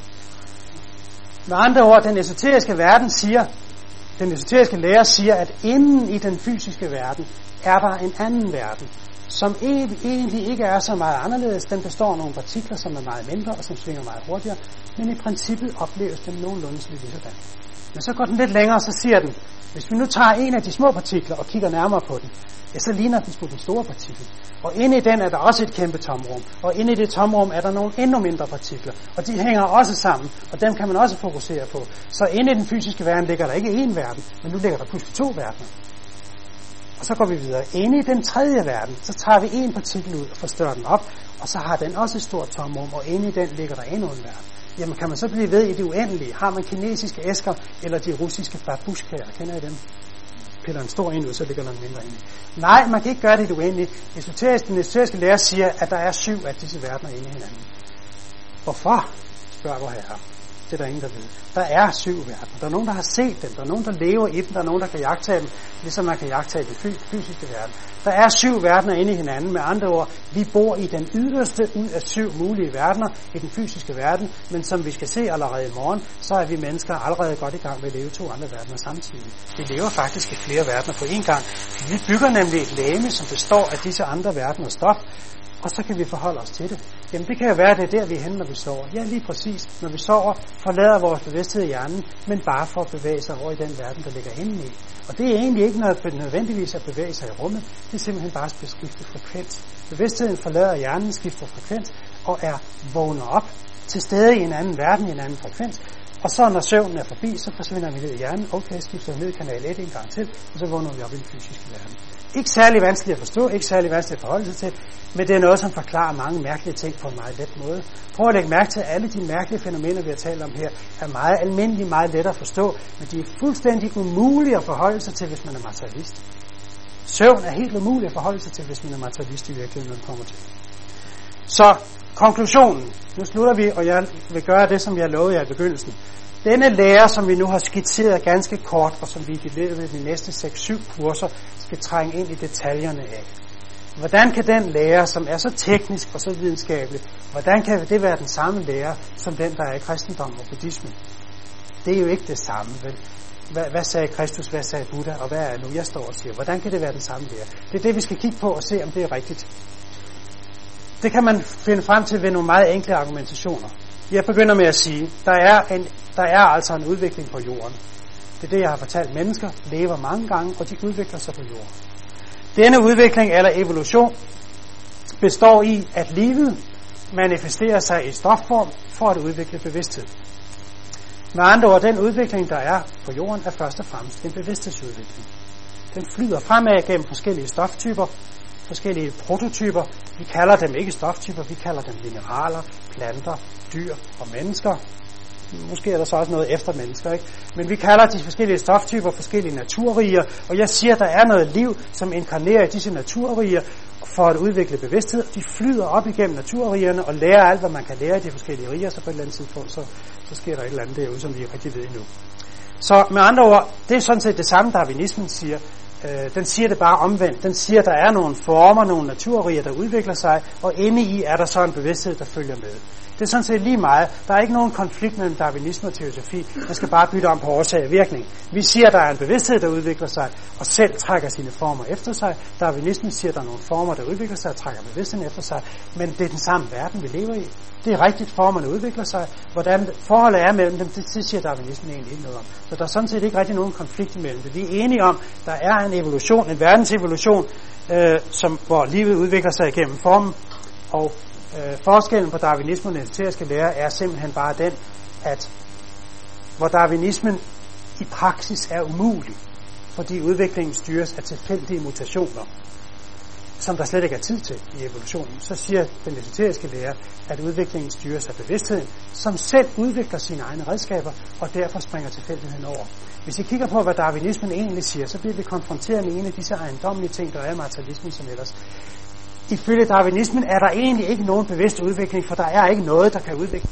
Med andre ord, den esoteriske verden siger, den esoteriske lærer siger, at inden i den fysiske verden er der en anden verden, som egentlig ikke er så meget anderledes. Den består af nogle partikler, som er meget mindre og som svinger meget hurtigere, men i princippet opleves den nogenlunde lige sådan. Men så går den lidt længere, og så siger den, hvis vi nu tager en af de små partikler og kigger nærmere på den, ja, så ligner den sgu den store partikel. Og inde i den er der også et kæmpe tomrum, og inde i det tomrum er der nogle endnu mindre partikler, og de hænger også sammen, og dem kan man også fokusere på. Så inde i den fysiske verden ligger der ikke én verden, men nu ligger der pludselig to verdener. Og så går vi videre. Inde i den tredje verden, så tager vi en partikel ud og forstørrer den op, og så har den også et stort tomrum, og inde i den ligger der endnu en verden. Jamen kan man så blive ved i det uendelige? Har man kinesiske æsker, eller de russiske babushkaer? Kender I dem? Piller en stor en ud, så ligger der en mindre ind i. Nej, man kan ikke gøre det i det uendelige. Esoterisk, den esoteriske lærer siger, at der er syv af disse verdener inde i hinanden. Hvorfor? Spørger vor herre. Det er der ingen, der ved. Der er syv verdener. Der er nogen, der har set dem. Der er nogen, der lever i dem. Der er nogen, der kan jagtage dem, ligesom man kan jagtage den fysiske verden. Der er syv verdener inde i hinanden. Med andre ord, vi bor i den yderste ud af syv mulige verdener i den fysiske verden, men som vi skal se allerede i morgen, så er vi mennesker allerede godt i gang med at leve to andre verdener samtidig. Vi lever faktisk i flere verdener på én gang. Vi bygger nemlig et legeme, som består af disse andre verdener stof, og så kan vi forholde os til det. Jamen det kan jo være, det er der, vi er henne, når vi sover. Ja, lige præcis. Når vi sover, forlader vores bevidsthed i hjernen, men bare for at bevæge sig over i den verden, der ligger inde i. Og det er egentlig ikke noget nødvendigvis at bevæge sig i rummet. Det er simpelthen bare at skifte frekvens. Bevidstheden forlader hjernen, skifter frekvens og er vågnet op til stede i en anden verden, i en anden frekvens. Og så når søvnen er forbi, så forsvinder vi ned i hjernen. Okay, skifter vi ned i kanal et en gang til, og så vågner vi op i den fysiske verden. Ikke særlig vanskeligt at forstå, ikke særlig vanskeligt at forholde sig til, men det er noget, som forklarer mange mærkelige ting på en meget let måde. Prøv at lægge mærke til, at alle de mærkelige fænomener, vi har talt om her, er meget almindelige, meget let at forstå, men de er fuldstændig umulige at forholde sig til, hvis man er materialist. Søvn er helt umuligt at forholde sig til, hvis man er materialist i virkeligheden, når det kommer til. Så konklusionen. Nu slutter vi, og jeg vil gøre det, som jeg lovede jer i begyndelsen. Denne lære, som vi nu har skitseret ganske kort, og som vi i løbet af de næste seks syv kurser skal trænge ind i detaljerne af. Hvordan kan den lære, som er så teknisk og så videnskabelig, hvordan kan det være den samme lære, som den, der er i kristendom og buddhismen? Det er jo ikke det samme, vel? Hvad, hvad sagde Kristus, hvad sagde Buddha, og hvad er nu, jeg står og siger? Hvordan kan det være den samme lære? Det er det, vi skal kigge på og se, om det er rigtigt. Det kan man finde frem til ved nogle meget enkle argumentationer. Jeg begynder med at sige, der er, en, der er altså en udvikling på jorden. Det er det, jeg har fortalt. Mennesker lever mange gange, og de udvikler sig på jorden. Denne udvikling, eller evolution, består i, at livet manifesterer sig i stofform for at udvikle bevidsthed. Med andre ord, den udvikling, der er på jorden, er først og fremmest en bevidsthedsudvikling. Den flyder fremad gennem forskellige stoftyper, forskellige prototyper. Vi kalder dem ikke stoftyper, vi kalder dem mineraler, planter, dyr og mennesker. Måske er der så også noget efter mennesker, ikke? Men vi kalder de forskellige stoftyper forskellige naturriger, og jeg siger, at der er noget liv, som inkarnerer i disse naturriger for at udvikle bevidsthed. De flyder op igennem naturrigerne og lærer alt, hvad man kan lære i de forskellige riger, så på et eller andet tidspunkt, så, så sker der et eller andet derude, som vi ikke rigtig ved endnu. Så med andre ord, det er sådan set det samme, darwinismen siger. Øh, den siger det bare omvendt. Den siger, at der er nogle former, nogle naturriger, der udvikler sig, og inde i er der så en bevidsthed, der følger med. Det er sådan set lige meget. Der er ikke nogen konflikt mellem darwinisme og teosofi. Man skal bare bytte om på årsag og virkning. Vi siger, at der er en bevidsthed, der udvikler sig, og selv trækker sine former efter sig. Darwinismen siger, at der er nogle former, der udvikler sig og trækker bevidstheden efter sig. Men det er den samme verden, vi lever i. Det er rigtigt, formerne udvikler sig. Hvordan forholdet er mellem dem, det, det siger darwinismen egentlig ikke noget om. Så der er sådan set ikke rigtig nogen konflikt imellem det. Vi er enige om, der er en evolution, en verdensevolution, øh, som, hvor livet udvikler sig igennem formen, og øh, forskellen på darwinismen og den esoteriske lære er simpelthen bare den, at hvor darwinismen i praksis er umulig, fordi udviklingen styres af tilfældige mutationer, som der slet ikke er tid til i evolutionen, så siger den esoteriske lære, at udviklingen styres af bevidstheden, som selv udvikler sine egne redskaber, og derfor springer tilfældigheden over. Hvis I kigger på, hvad darwinismen egentlig siger, så bliver vi konfronteret med en af disse ejendommelige ting, der er materialismen som ellers. Ifølge darwinismen er der egentlig ikke nogen bevidst udvikling, for der er ikke noget, der kan udvikle.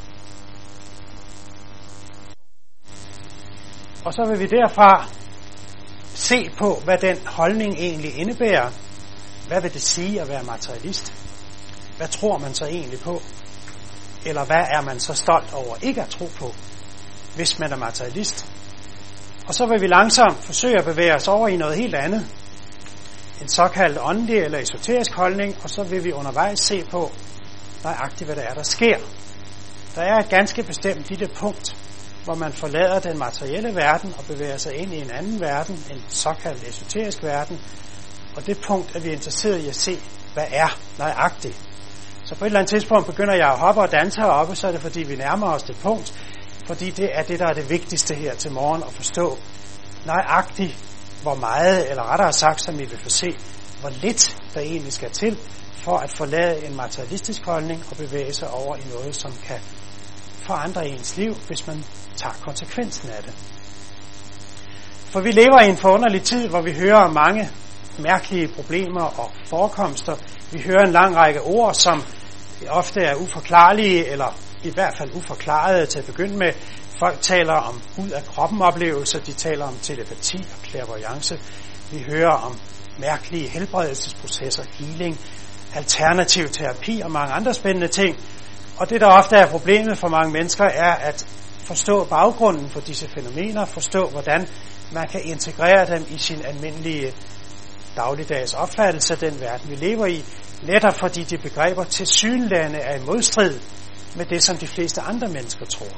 Og så vil vi derfra se på, hvad den holdning egentlig indebærer. Hvad vil det sige at være materialist? Hvad tror man så egentlig på? Eller hvad er man så stolt over ikke at tro på, hvis man er materialist? Og så vil vi langsomt forsøge at bevæge os over i noget helt andet. En såkaldt åndelig eller esoterisk holdning, og så vil vi undervejs se på nøjagtigt, hvad der er, der sker. Der er et ganske bestemt lille punkt, hvor man forlader den materielle verden og bevæger sig ind i en anden verden, en såkaldt esoterisk verden. Og det punkt er vi interesseret i at se, hvad er nøjagtigt. Så på et eller andet tidspunkt begynder jeg at hoppe og danse heroppe, så er det fordi vi nærmer os det punkt, fordi det er det, der er det vigtigste her til morgen at forstå nøjagtigt, hvor meget, eller rettere sagt, som I vil få se, hvor lidt der egentlig skal til, for at forlade en materialistisk holdning og bevæge sig over i noget, som kan forandre ens liv, hvis man tager konsekvensen af det. For vi lever i en forunderlig tid, hvor vi hører mange mærkelige problemer og forekomster. Vi hører en lang række ord, som ofte er uforklarlige, eller i hvert fald uforklarede til at begynde med. Folk taler om ud af kroppen oplevelser, de taler om telepati og clairvoyance. Vi hører om mærkelige helbredelsesprocesser, healing, alternativ terapi og mange andre spændende ting. Og det, der ofte er problemet for mange mennesker, er at forstå baggrunden for disse fænomener, forstå, hvordan man kan integrere dem i sin almindelige dagligdags opfattelse af den verden, vi lever i, netop fordi de begreber tilsyneladende er i modstrid med det, som de fleste andre mennesker tror.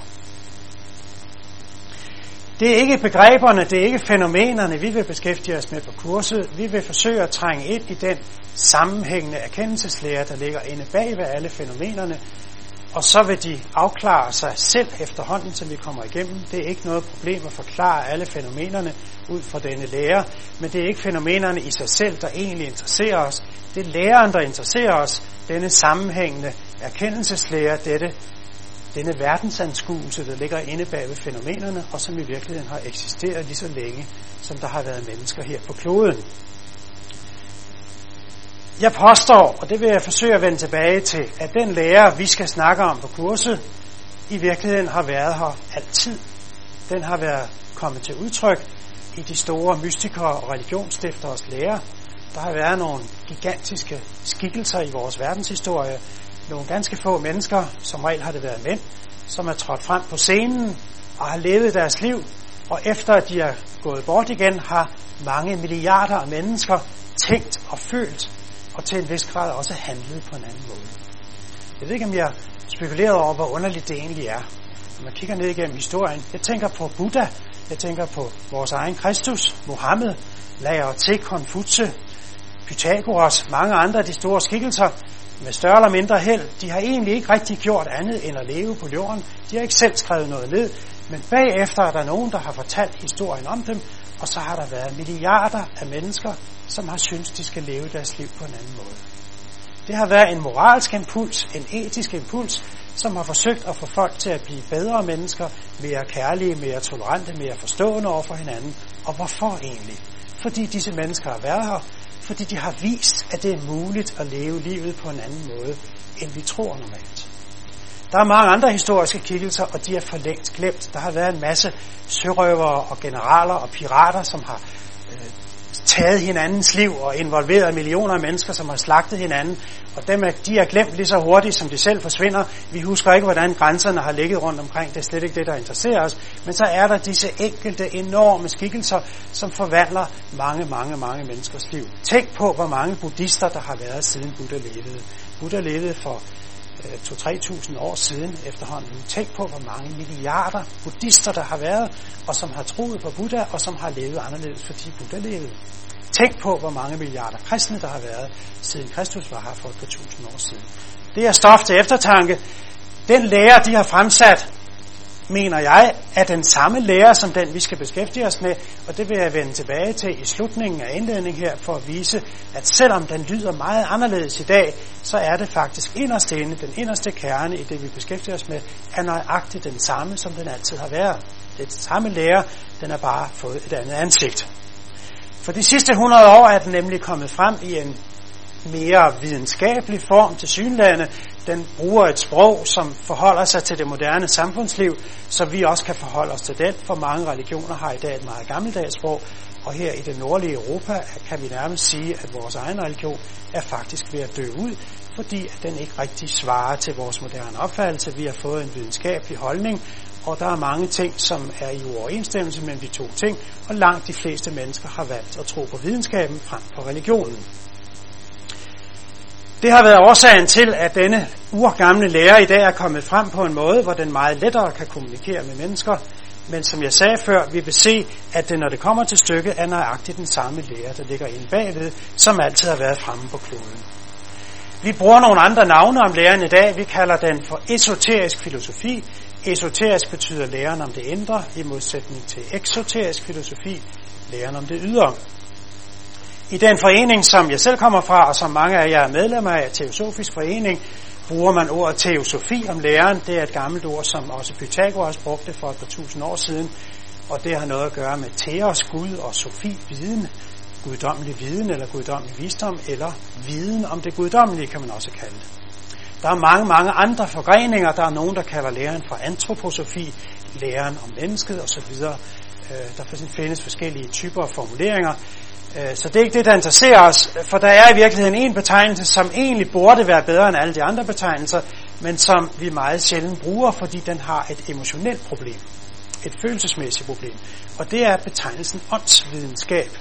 Det er ikke begreberne, det er ikke fænomenerne, vi vil beskæftige os med på kurset. Vi vil forsøge at trænge ind i den sammenhængende erkendelseslære, der ligger inde bag ved alle fænomenerne, og så vil de afklare sig selv efterhånden, som vi kommer igennem. Det er ikke noget problem at forklare alle fænomenerne ud fra denne lære, men det er ikke fænomenerne i sig selv, der egentlig interesserer os. Det er læren, der interesserer os, denne sammenhængende erkendelseslære, dette, denne verdensanskuelse, der ligger inde bag ved fænomenerne, og som i virkeligheden har eksisteret lige så længe, som der har været mennesker her på kloden. Jeg påstår, og det vil jeg forsøge at vende tilbage til, at den lære, vi skal snakke om på kurset, i virkeligheden har været her altid. Den har været kommet til udtryk i de store mystikere og religionsstifteres lære. Der har været nogle gigantiske skikkelser i vores verdenshistorie. Nogle ganske få mennesker, som regel har det været mænd, som er trådt frem på scenen og har levet deres liv. Og efter at de er gået bort igen, har mange milliarder af mennesker tænkt og følt, og til en vis grad også handlet på en anden måde. Jeg ved ikke, om jeg spekulerer over, hvor underligt det egentlig er. Når man kigger ned igennem historien, jeg tænker på Buddha, jeg tænker på vores egen Kristus, Mohammed, Lao Tse, Konfutse, Pythagoras, mange andre af de store skikkelser, med større eller mindre held. De har egentlig ikke rigtig gjort andet end at leve på jorden. De har ikke selv skrevet noget ned, men bagefter er der nogen, der har fortalt historien om dem, og så har der været milliarder af mennesker, som har syntes, de skal leve deres liv på en anden måde. Det har været en moralsk impuls, en etisk impuls, som har forsøgt at få folk til at blive bedre mennesker, mere kærlige, mere tolerante, mere forstående over for hinanden. Og hvorfor egentlig? Fordi disse mennesker har været her, fordi de har vist, at det er muligt at leve livet på en anden måde, end vi tror normalt. Der er mange andre historiske kiggelser, og de er for længst glemt. Der har været en masse sørøvere og generaler og pirater, som har øh, taget hinandens liv og involveret millioner af mennesker, som har slagtet hinanden. Og dem er, de er glemt lige så hurtigt, som de selv forsvinder. Vi husker ikke, hvordan grænserne har ligget rundt omkring. Det er slet ikke det, der interesserer os. Men så er der disse enkelte enorme skikkelser, som forvandler mange, mange, mange menneskers liv. Tænk på, hvor mange buddhister, der har været siden Buddha levede. Buddha levede for to-tre tusind år siden efterhånden. Tænk på, hvor mange milliarder buddhister der har været, og som har troet på Buddha, og som har levet anderledes, fordi Buddha levede. Tænk på, hvor mange milliarder kristne der har været, siden Kristus var her for et par tusind år siden. Det er stof til eftertanke. Den lære, de har fremsat, mener jeg, er den samme lære, som den, vi skal beskæftige os med, og det vil jeg vende tilbage til i slutningen af indledningen her, for at vise, at selvom den lyder meget anderledes i dag, så er det faktisk inderst inde, den inderste kerne i det, vi beskæftiger os med, er nøjagtigt den samme, som den altid har været. Det er den samme lære, den har bare fået et andet ansigt. For de sidste hundrede år er den nemlig kommet frem i en mere videnskabelig form til synlande. Den bruger et sprog, som forholder sig til det moderne samfundsliv, så vi også kan forholde os til den, for mange religioner har i dag et meget gammeldags sprog, og her i det nordlige Europa kan vi nærmest sige, at vores egen religion er faktisk ved at dø ud, fordi den ikke rigtig svarer til vores moderne opfattelse. Vi har fået en videnskabelig holdning, og der er mange ting, som er i uoverensstemmelse mellem de to ting, og langt de fleste mennesker har valgt at tro på videnskaben frem for religionen. Det har været årsagen til, at denne urgamle lære i dag er kommet frem på en måde, hvor den meget lettere kan kommunikere med mennesker. Men som jeg sagde før, vi vil se, at det, når det kommer til stykket, er nøjagtigt den samme lære, der ligger inde bagved, som altid har været fremme på kloden. Vi bruger nogle andre navne om læren i dag. Vi kalder den for esoterisk filosofi. Esoterisk betyder læren om det indre, i modsætning til eksoterisk filosofi, læren om det ydre. I den forening, som jeg selv kommer fra, og som mange af jer er medlemmer af, Teosofisk Forening, bruger man ordet teosofi om læren. Det er et gammelt ord, som også Pythagoras brugte for et par tusind år siden, og det har noget at gøre med teos, Gud, og sofi, viden, guddommelig viden eller guddommelig visdom, eller viden om det guddommelige, kan man også kalde det. Der er mange, mange andre forgreninger. Der er nogen, der kalder læren for antroposofi, læren om mennesket osv. Der findes forskellige typer af formuleringer. Så det er ikke det, der interesserer os, for der er i virkeligheden en betegnelse, som egentlig burde være bedre end alle de andre betegnelser, men som vi meget sjældent bruger, fordi den har et emotionelt problem, et følelsesmæssigt problem, og det er betegnelsen åndsvidenskab.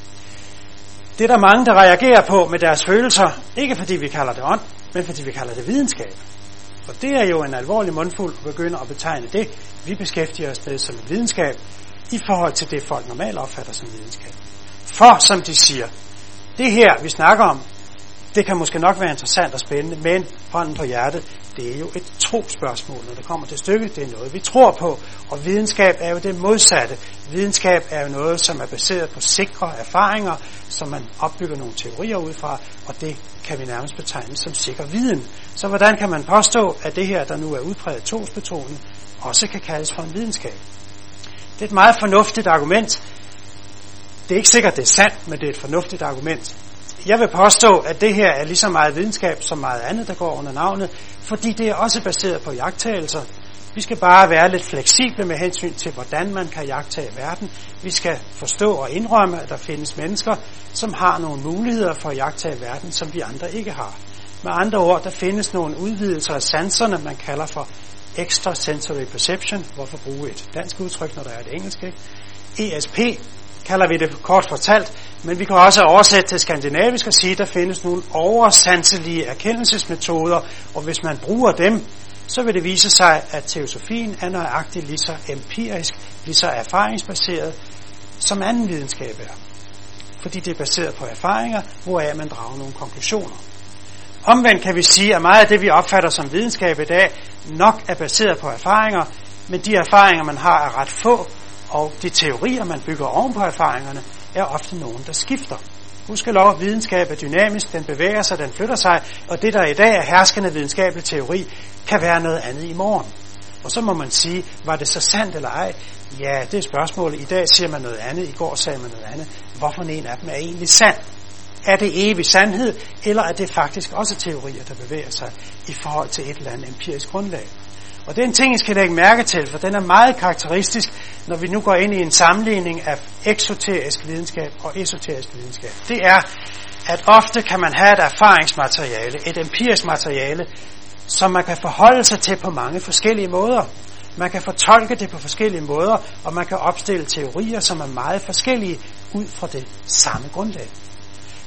Det er der mange, der reagerer på med deres følelser, ikke fordi vi kalder det ånd, men fordi vi kalder det videnskab. Og det er jo en alvorlig mundfuld at begynde at betegne det, vi beskæftiger os med som en videnskab, i forhold til det, folk normalt opfatter som videnskab. For, som de siger, det her, vi snakker om, det kan måske nok være interessant og spændende, men hånden på hjertet, det er jo et trospørgsmål, når det kommer til stykket. Det er noget, vi tror på, og videnskab er jo det modsatte. Videnskab er jo noget, som er baseret på sikre erfaringer, som man opbygger nogle teorier ud fra, og det kan vi nærmest betegne som sikker viden. Så hvordan kan man påstå, at det her, der nu er udpræget trosbetonet, også kan kaldes for en videnskab? Det er et meget fornuftigt argument. Det er ikke sikkert, det er sandt, men det er et fornuftigt argument. Jeg vil påstå, at det her er lige så meget videnskab som meget andet, der går under navnet, fordi det er også baseret på iagttagelser. Vi skal bare være lidt fleksible med hensyn til, hvordan man kan iagttage verden. Vi skal forstå og indrømme, at der findes mennesker, som har nogle muligheder for at iagttage verden, som vi andre ikke har. Med andre ord, der findes nogle udvidelser af sanserne, man kalder for extrasensory perception. Hvorfor bruge et dansk udtryk, når der er et engelsk? E S P kalder vi det kort fortalt, men vi kan også oversætte til skandinavisk og sige, at der findes nogle oversanselige erkendelsesmetoder, og hvis man bruger dem, så vil det vise sig, at teosofien er nøjagtigt lige så empirisk, lige så erfaringsbaseret, som anden videnskab er. Fordi det er baseret på erfaringer, hvoraf man drager nogle konklusioner. Omvendt kan vi sige, at meget af det, vi opfatter som videnskab i dag, nok er baseret på erfaringer, men de erfaringer, man har, er ret få, og de teorier, man bygger oven på erfaringerne, er ofte nogen, der skifter. Husk at lov, videnskab er dynamisk, den bevæger sig, den flytter sig, og det, der i dag er herskende videnskabelig teori, kan være noget andet i morgen. Og så må man sige, var det så sandt eller ej? Ja, det er spørgsmålet. I dag siger man noget andet, i går sagde man noget andet. Hvorfor en af dem er egentlig sand? Er det evig sandhed, eller er det faktisk også teorier, der bevæger sig i forhold til et eller andet empirisk grundlag? Og det er en ting, I skal lægge mærke til, for den er meget karakteristisk, når vi nu går ind i en sammenligning af eksoterisk videnskab og esoterisk videnskab. Det er, at ofte kan man have et erfaringsmateriale, et empirisk materiale, som man kan forholde sig til på mange forskellige måder. Man kan fortolke det på forskellige måder, og man kan opstille teorier, som er meget forskellige ud fra det samme grundlag.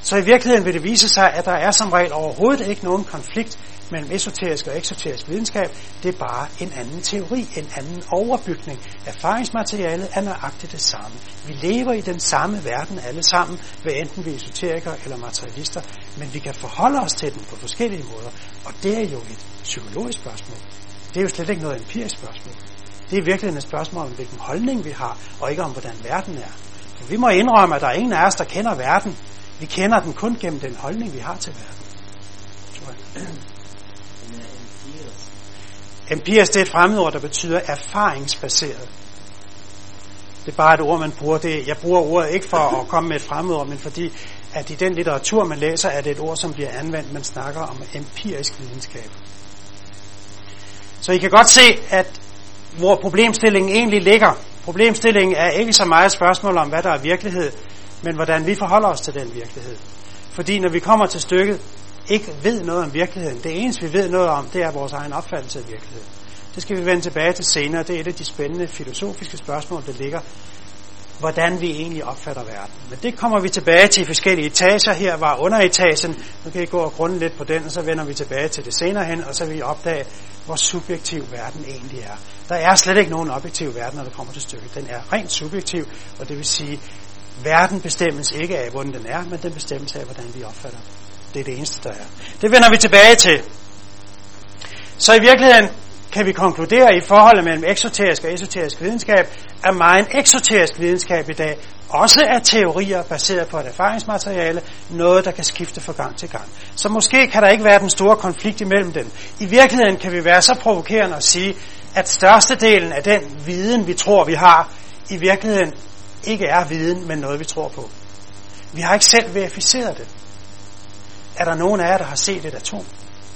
Så i virkeligheden vil det vise sig, at der er som regel overhovedet ikke nogen konflikt mellem esoterisk og eksoterisk videnskab. Det er bare en anden teori, en anden overbygning. Erfaringsmaterialet er nøjagtigt det samme. Vi lever i den samme verden alle sammen, hvad enten vi er esoterikere eller materialister, men vi kan forholde os til den på forskellige måder, og det er jo et psykologisk spørgsmål. Det er jo slet ikke noget empirisk spørgsmål. Det er virkelig et spørgsmål om, hvilken holdning vi har, og ikke om, hvordan verden er. For vi må indrømme, at der er ingen af os, der kender verden. Vi kender den kun gennem den holdning, vi har til verden. Empirisk, det er et fremmedord, der betyder erfaringsbaseret. Det er bare et ord, man bruger. Det, jeg bruger ordet ikke for at komme med et fremmedord, men fordi, at i den litteratur, man læser, er det et ord, som bliver anvendt. Man snakker om empirisk videnskab. Så I kan godt se, at hvor problemstillingen egentlig ligger. Problemstillingen er ikke så meget et spørgsmål om, hvad der er virkelighed, men hvordan vi forholder os til den virkelighed. Fordi når vi kommer til stykket, ikke ved noget om virkeligheden. Det eneste, vi ved noget om, det er vores egen opfattelse af virkeligheden. Det skal vi vende tilbage til senere. Det er et af de spændende filosofiske spørgsmål, der ligger, hvordan vi egentlig opfatter verden. Men det kommer vi tilbage til i forskellige etager. Her var underetagen. Nu kan I gå og grunde lidt på den, og så vender vi tilbage til det senere hen, og så vil I opdage, hvor subjektiv verden egentlig er. Der er slet ikke nogen objektiv verden, når det kommer til stykket. Den er rent subjektiv, og det vil sige, verden bestemmes ikke af, hvordan den er, men den bestemmes af, hvordan vi opfatter den. Det er det eneste, der er. Det vender vi tilbage til. Så i virkeligheden kan vi konkludere i forholdet mellem eksoterisk og esoterisk videnskab, at meget eksoterisk videnskab i dag også er teorier baseret på et erfaringsmateriale, noget der kan skifte fra gang til gang. Så måske kan der ikke være den store konflikt imellem dem. I virkeligheden kan vi være så provokerende at sige, at størstedelen af den viden, vi tror, vi har, i virkeligheden ikke er viden, men noget, vi tror på. Vi har ikke selv verificeret det. Er der nogen af jer, der har set et atom?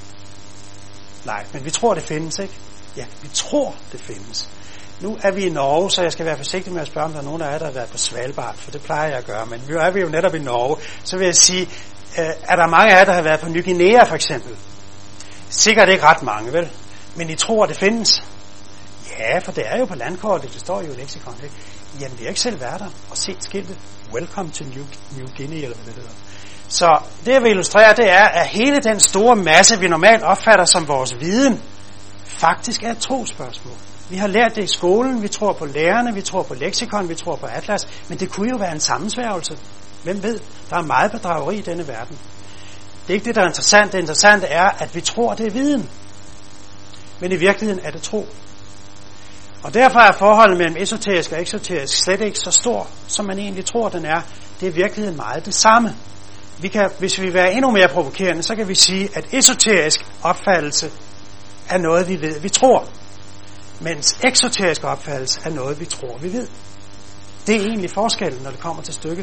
Nej, men vi tror, det findes, ikke? Ja, vi tror, det findes. Nu er vi i Norge, så jeg skal være forsigtig med at spørge, om der er nogen af jer, der har været på Svalbard, for det plejer jeg at gøre. Men nu er vi jo netop i Norge, så vil jeg sige, er der mange af jer, der har været på Ny Guinea for eksempel? Sikkert ikke ret mange, vel? Men I tror, det findes? Ja, for det er jo på landkortet, det står jo i leksikon, ikke? Jamen, vi har ikke selv været der og set skiltet. Welcome to New, New Guinea, eller hvad det hedder. Så det, jeg vil illustrere, det er, at hele den store masse, vi normalt opfatter som vores viden, faktisk er et trospørgsmål. Vi har lært det i skolen, vi tror på lærerne, vi tror på leksikon, vi tror på atlas, men det kunne jo være en sammensværgelse. Hvem ved? Der er meget bedrageri i denne verden. Det er ikke det, der er interessant. Det interessante er, at vi tror, det er viden. Men i virkeligheden er det tro. Og derfor er forholdet mellem esoterisk og eksoterisk slet ikke så stor, som man egentlig tror, den er. Det er i virkeligheden meget det samme. Vi kan, hvis vi vil være endnu mere provokerende, så kan vi sige, at esoterisk opfattelse er noget, vi ved, vi tror. Mens eksoterisk opfattelse er noget, vi tror, vi ved. Det er egentlig forskellen, når det kommer til stykket.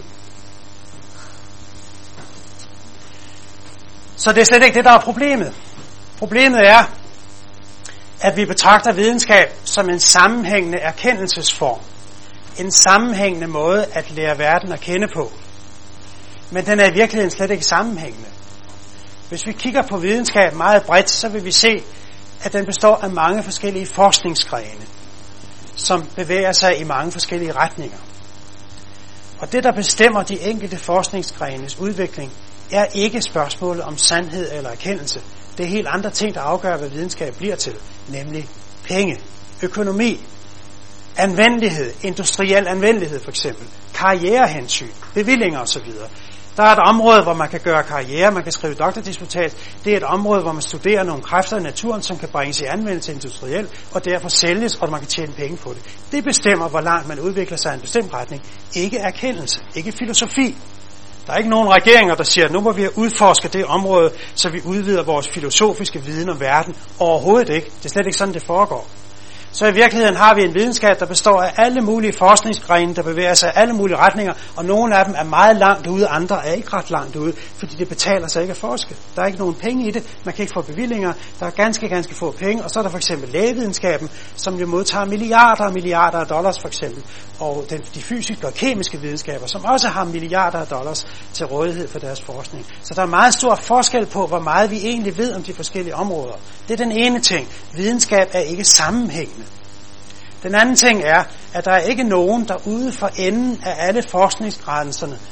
Så det er slet ikke det, der er problemet. Problemet er, at vi betragter videnskab som en sammenhængende erkendelsesform. En sammenhængende måde at lære verden at kende på. Men den er i virkeligheden slet ikke sammenhængende. Hvis vi kigger på videnskab meget bredt, så vil vi se, at den består af mange forskellige forskningsgrene, som bevæger sig i mange forskellige retninger. Og det, der bestemmer de enkelte forskningsgrenes udvikling, er ikke spørgsmålet om sandhed eller erkendelse. Det er helt andre ting, der afgør, hvad videnskab bliver til, nemlig penge, økonomi, anvendelighed, industriel anvendelighed for eksempel, karrierehensyn, bevillinger osv. Der er et område, hvor man kan gøre karriere, man kan skrive doktordisputat. Det er et område, hvor man studerer nogle kræfter i naturen, som kan bringes i anvendelse industrielt, og derfor sælges, og man kan tjene penge på det. Det bestemmer, hvor langt man udvikler sig i en bestemt retning. Ikke erkendelse, ikke filosofi. Der er ikke nogen regeringer, der siger, at nu må vi udforske det område, så vi udvider vores filosofiske viden om verden. Overhovedet ikke. Det er slet ikke sådan, det foregår. Så i virkeligheden har vi en videnskab, der består af alle mulige forskningsgrene, der bevæger sig i alle mulige retninger, og nogle af dem er meget langt ude, andre er ikke ret langt ude, fordi det betaler sig ikke at forske. Der er ikke nogen penge i det, man kan ikke få bevillinger, der er ganske, ganske få penge, og så er der for eksempel lægevidenskaben, som jo modtager milliarder og milliarder af dollars for eksempel, og den, de fysiske og kemiske videnskaber, som også har milliarder af dollars til rådighed for deres forskning. Så der er meget stor forskel på, hvor meget vi egentlig ved om de forskellige områder. Det er den ene ting. Videnskab er ikke sammenhængende. Den anden ting er, at der er ikke nogen, der ude for enden af alle forskningsgrænserne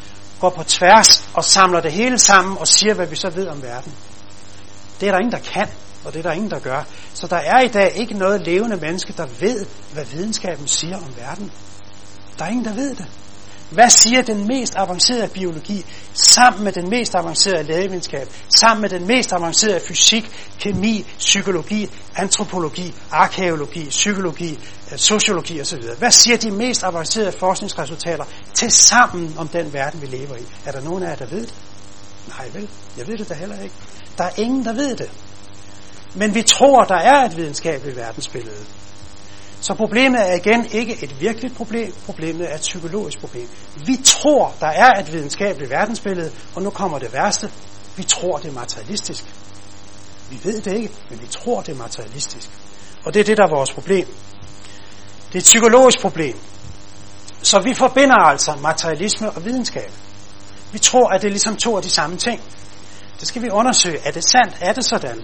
går på tværs og samler det hele sammen og siger, hvad vi så ved om verden. Det er der ingen, der kan, og det er der ingen, der gør. Så der er i dag ikke noget levende menneske, der ved, hvad videnskaben siger om verden. Der er ingen, der ved det. Hvad siger den mest avancerede biologi sammen med den mest avancerede lægevidenskab, sammen med den mest avancerede fysik, kemi, psykologi, antropologi, arkæologi, psykologi, sociologi osv.? Hvad siger de mest avancerede forskningsresultater til sammen om den verden, vi lever i? Er der nogen af jer, der ved det? Nej vel, jeg ved det da heller ikke. Der er ingen, der ved det. Men vi tror, der er et videnskabeligt verdensbillede. Så problemet er igen ikke et virkeligt problem, problemet er et psykologisk problem. Vi tror, der er et videnskabeligt verdensbillede, og nu kommer det værste. Vi tror, det er materialistisk. Vi ved det ikke, men vi tror, det er materialistisk. Og det er det, der er vores problem. Det er et psykologisk problem. Så vi forbinder altså materialisme og videnskab. Vi tror, at det er ligesom to af de samme ting. Det skal vi undersøge. Er det sandt? Er det sådan?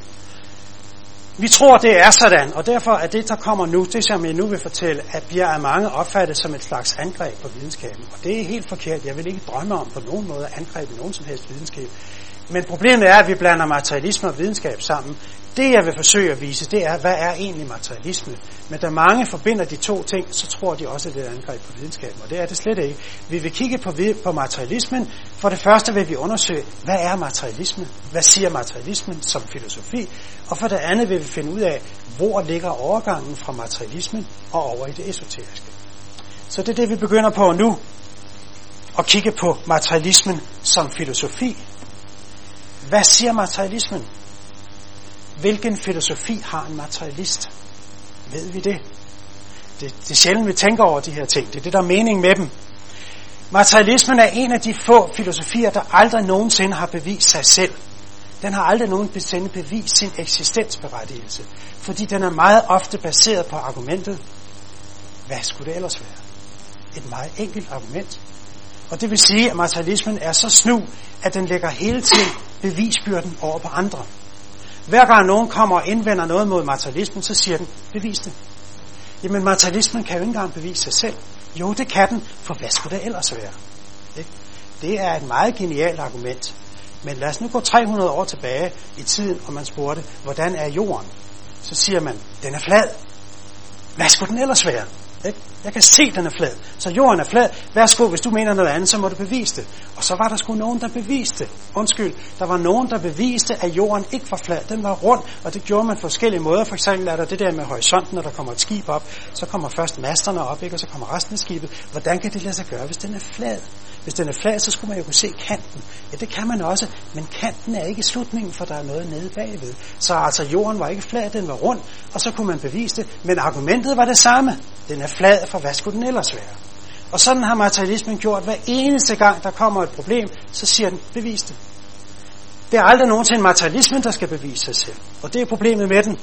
Vi tror, det er sådan, og derfor er det, der kommer nu, det som jeg nu vil fortælle, at bliver af mange opfattet som et slags angreb på videnskaben. Og det er helt forkert. Jeg vil ikke drømme om på nogen måde at angribe nogen som helst videnskab. Men problemet er, at vi blander materialisme og videnskab sammen. Det, jeg vil forsøge at vise, det er, hvad er egentlig materialisme? Men da mange forbinder de to ting, så tror de også, at det er et angreb på videnskaben. Og det er det slet ikke. Vi vil kigge på, på materialismen. For det første vil vi undersøge, hvad er materialisme? Hvad siger materialismen som filosofi? Og for det andet vil vi finde ud af, hvor ligger overgangen fra materialismen og over i det esoteriske. Så det er det, vi begynder på nu. At kigge på materialismen som filosofi. Hvad siger materialismen? Hvilken filosofi har en materialist? Ved vi det? Det, det er sjældent, vi tænker over de her ting. Det er det, der er mening med dem. Materialismen er en af de få filosofier, der aldrig nogensinde har bevist sig selv. Den har aldrig nogensinde bevist sin eksistensberettigelse. Fordi den er meget ofte baseret på argumentet, hvad skulle det ellers være? Et meget enkelt argument. Og det vil sige, at materialismen er så snu, at den lægger hele tiden bevisbyrden over på andre. Hver gang nogen kommer og indvender noget mod materialismen, så siger den, bevis det. Jamen materialismen kan jo ikke engang bevise sig selv. Jo, det kan den, for hvad skulle det ellers være? Ikke? Det er et meget genialt argument. Men lad os nu gå tre hundrede år tilbage i tiden, og man spurgte, hvordan er jorden? Så siger man, den er flad. Hvad skulle den ellers være? Ikke? Jeg kan se, den er flad. Så jorden er flad. Værsgo, hvis du mener noget andet, så må du bevise det. Og så var der sgu nogen, der beviste det. Undskyld, der var nogen, der beviste, at jorden ikke var flad. Den var rund, og det gjorde man på forskellige måder. For eksempel er der det der med horisonten, når der kommer et skib op. Så kommer først masterne op, ikke? Og så kommer resten af skibet. Hvordan kan det lade sig gøre, hvis den er flad? Hvis den er flad, så skulle man jo kunne se kanten. Ja, det kan man også, men kanten er ikke slutningen, for der er noget nede bagved. Så altså jorden var ikke flad, den var rund, og så kunne man bevise det. Men argumentet var det samme. Den er flad, for hvad skulle den ellers være? Og sådan har materialismen gjort. Hver eneste gang, der kommer et problem, så siger den, bevis det. Det er aldrig nogensinde materialismen, der skal bevise sig selv. Og det er problemet med den.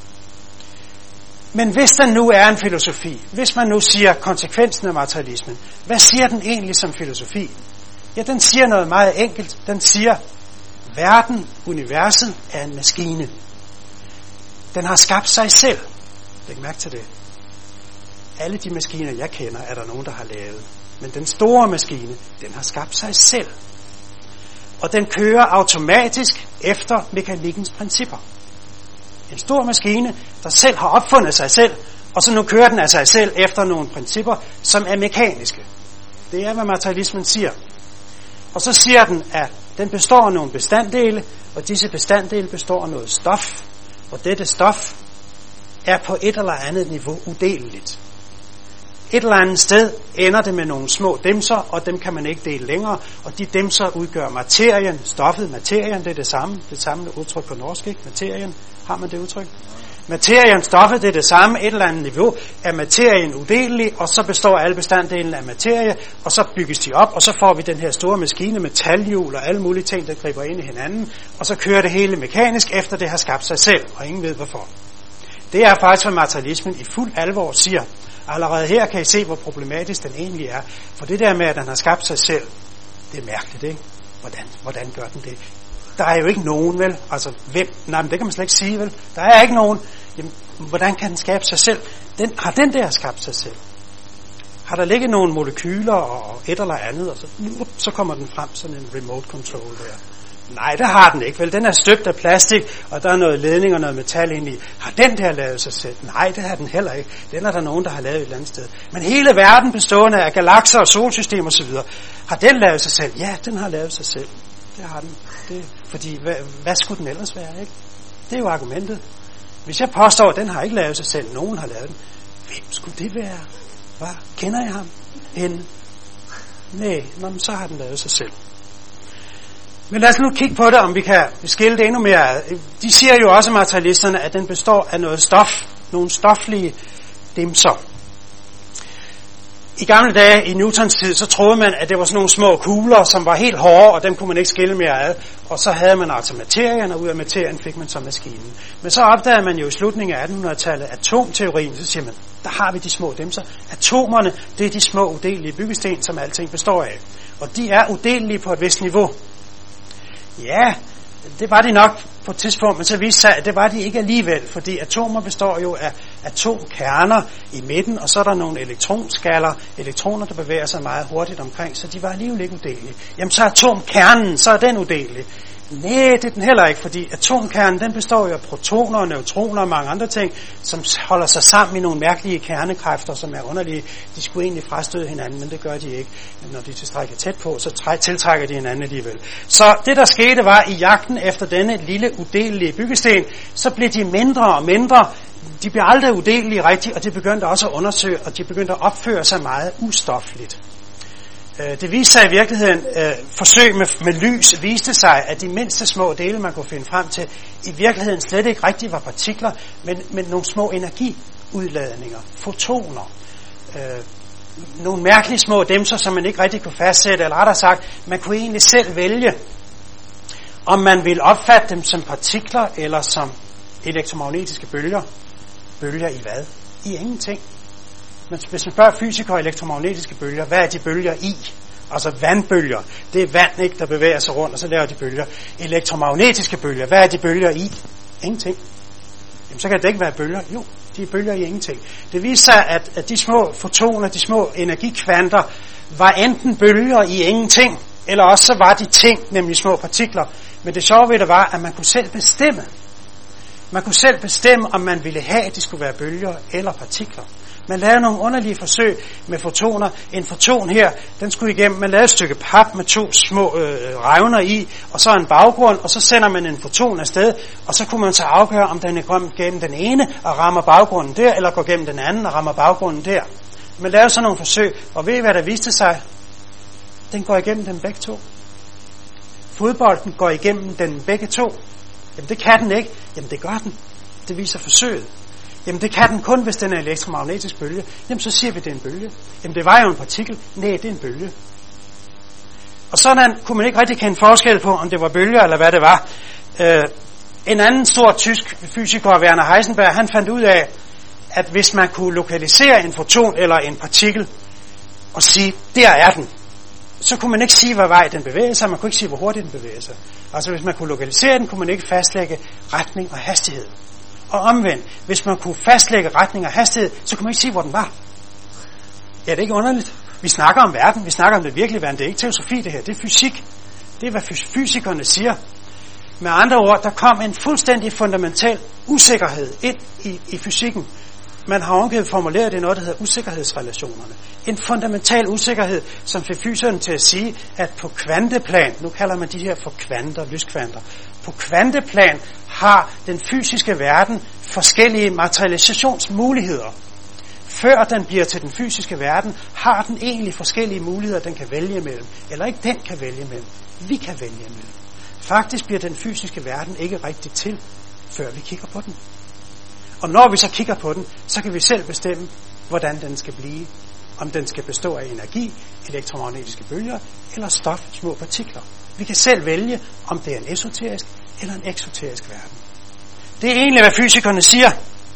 Men hvis den nu er en filosofi, hvis man nu siger konsekvensen af materialismen, hvad siger den egentlig som filosofi? Ja, den siger noget meget enkelt. Den siger, verden, universet er en maskine. Den har skabt sig selv. Læg mærke til det. Alle de maskiner, jeg kender, er der nogen, der har lavet. Men den store maskine, den har skabt sig selv. Og den kører automatisk efter mekanikkens principper. En stor maskine, der selv har opfundet sig selv, og så nu kører den af sig selv efter nogle principper, som er mekaniske. Det er, hvad materialismen siger. Og så siger den, at den består af nogle bestanddele, og disse bestanddele består af noget stof, og dette stof er på et eller andet niveau udeleligt. Et eller andet sted ender det med nogle små dimser, og dem kan man ikke dele længere, og de dimser udgør materien, stoffet, materien, det er det samme, det samme udtryk på norsk, ikke? Materien, har man det udtryk? Materien, stoffet, det er det samme, et eller andet niveau er materien udelelig, og så består alle bestanddelene af materie, og så bygges de op, og så får vi den her store maskine med talhjul og alle mulige ting, der griber ind i hinanden, og så kører det hele mekanisk, efter det har skabt sig selv, og ingen ved hvorfor. Det er faktisk, hvad materialismen i fuld alvor siger. Allerede her kan I se, hvor problematisk den egentlig er. For det der med, at den har skabt sig selv, det er mærkeligt, ikke? Hvordan, hvordan gør den det? Der er jo ikke nogen, vel? Altså, hvem? Nej, men det kan man slet ikke sige, vel? Der er ikke nogen. Jamen, hvordan kan den skabe sig selv? Den, har den der skabt sig selv? har der ligget nogle molekyler og et eller andet, og så, så kommer den frem, sådan en remote control der. Nej, det har den ikke, vel? Den er støbt af plastik, og der er noget ledning og noget metal ind i. Har den der lavet sig selv? Nej, det har den heller ikke. Den er der nogen, der har lavet et eller andet sted. Men hele verden bestående af galakser og solsystemer osv., har den lavet sig selv? Ja, den har lavet sig selv. Det har den. Det, fordi, hvad, hvad skulle den ellers være, ikke? Det er jo argumentet. Hvis jeg påstår, at den har ikke lavet sig selv, nogen har lavet den, hvem skulle det være? Hvad? Kender jeg ham? En? Nej, nå, så har den lavet sig selv. Men lad os nu kigge på det, om vi kan skille det endnu mere. De siger jo også, materialisterne, at den består af noget stof, nogle stoflige dimser. I gamle dage, i Newtons tid, så troede man, at det var sådan nogle små kugler, som var helt hårde, og dem kunne man ikke skille mere ad. Og så havde man altså materien, og ud af materien fik man så maskinen. Men så opdagede man jo i slutningen af attenhundredetallet atomteorien, så siger man, der har vi de små dimser. Atomerne, det er de små udelelige byggesten, som alting består af. Og de er udelelige på et vist niveau. Ja, det var de nok på et tidspunkt, men så viste sig, at det var de ikke alligevel, fordi atomer består jo af atomkerner i midten, og så er der nogle elektronskaller, elektroner, der bevæger sig meget hurtigt omkring, så de var alligevel ikke udelige. Jamen så atomkernen, så er den udelig. Nej, det er den heller ikke, fordi atomkernen, den består jo af protoner og neutroner og mange andre ting, som holder sig sammen i nogle mærkelige kernekræfter, som er underlige. De skulle egentlig frastøde hinanden, men det gør de ikke. Når de tilstrækker tæt på, så tiltrækker de hinanden alligevel. Så det, der skete, var i jagten efter denne lille udelelige byggesten, så blev de mindre og mindre. De blev aldrig udelelige rigtigt, og de begyndte også at undersøge, og de begyndte at opføre sig meget ustofligt. Det viste sig i virkeligheden, øh, forsøg med, med lys viste sig, at de mindste små dele, man kunne finde frem til, i virkeligheden slet ikke rigtig var partikler, men, men nogle små energiudladninger, fotoner. Øh, nogle mærkelige små dimser, som man ikke rigtig kunne fastsætte, eller rettere sagt, man kunne egentlig selv vælge, om man ville opfatte dem som partikler, eller som elektromagnetiske bølger. Bølger i hvad? I ingenting. Men hvis man spørger fysikere elektromagnetiske bølger, hvad er de bølger i? Altså vandbølger, det er vand, ikke, der bevæger sig rundt, og så laver de bølger. Elektromagnetiske bølger, hvad er de bølger i? Ingenting. Jamen, så kan det ikke være bølger. Jo, de er bølger i ingenting. Det viser sig, at, at de små fotoner, de små energikvanter, var enten bølger i ingenting, eller også så var de ting, nemlig små partikler. Men det sjove ved det var, at man kunne selv bestemme. Man kunne selv bestemme, om man ville have, at de skulle være bølger eller partikler. Man lavede nogle underlige forsøg med fotoner. En foton her, den skulle igennem. Man lavede et stykke pap med to små øh, revner i, og så en baggrund, og så sender man en foton afsted, og så kunne man så afgøre, om den går gennem den ene og rammer baggrunden der, eller går gennem den anden og rammer baggrunden der. Man lavede sådan nogle forsøg, og ved I, hvad der viste sig? Den går igennem dem begge to. Fodbolden går igennem den begge to. Jamen det kan den ikke. Jamen det gør den. Det viser forsøget. Jamen det kan den kun, hvis den er elektromagnetisk bølge. Jamen så siger vi, det er en bølge. Jamen det var jo en partikel. Nej, det er en bølge. Og sådan kunne man ikke rigtig kende forskel på, om det var bølger eller hvad det var. Øh, en anden stor tysk fysiker, Werner Heisenberg, han fandt ud af, at hvis man kunne lokalisere en foton eller en partikel, og sige, der er den, så kunne man ikke sige, hvad vej den bevæger sig, man kunne ikke sige, hvor hurtigt den bevæger sig. Altså hvis man kunne lokalisere den, kunne man ikke fastlægge retning og hastighed. Og omvendt, hvis man kunne fastlægge retning og hastighed, så kunne man ikke sige, hvor den var. Ja, det er ikke underligt. Vi snakker om verden, vi snakker om det virkelige verden. Det er ikke teosofi det her, det er fysik. Det er, hvad fysikerne siger. Med andre ord, der kom en fuldstændig fundamental usikkerhed ind i, i fysikken. Man har omgivet formuleret det noget, der hedder usikkerhedsrelationerne. En fundamental usikkerhed, som fik fysikerne til at sige, at på kvanteplan, nu kalder man de her for kvanter, lyskvanter, på kvanteplan har den fysiske verden forskellige materialisationsmuligheder. Før den bliver til den fysiske verden, har den egentlig forskellige muligheder, den kan vælge imellem. Eller ikke den kan vælge imellem. Vi kan vælge imellem. Faktisk bliver den fysiske verden ikke rigtig til, før vi kigger på den. Og når vi så kigger på den, så kan vi selv bestemme, hvordan den skal blive. Om den skal bestå af energi, elektromagnetiske bølger eller stof, små partikler. Vi kan selv vælge, om det er en esoterisk eller en eksoterisk verden. Det er egentlig, hvad fysikerne siger.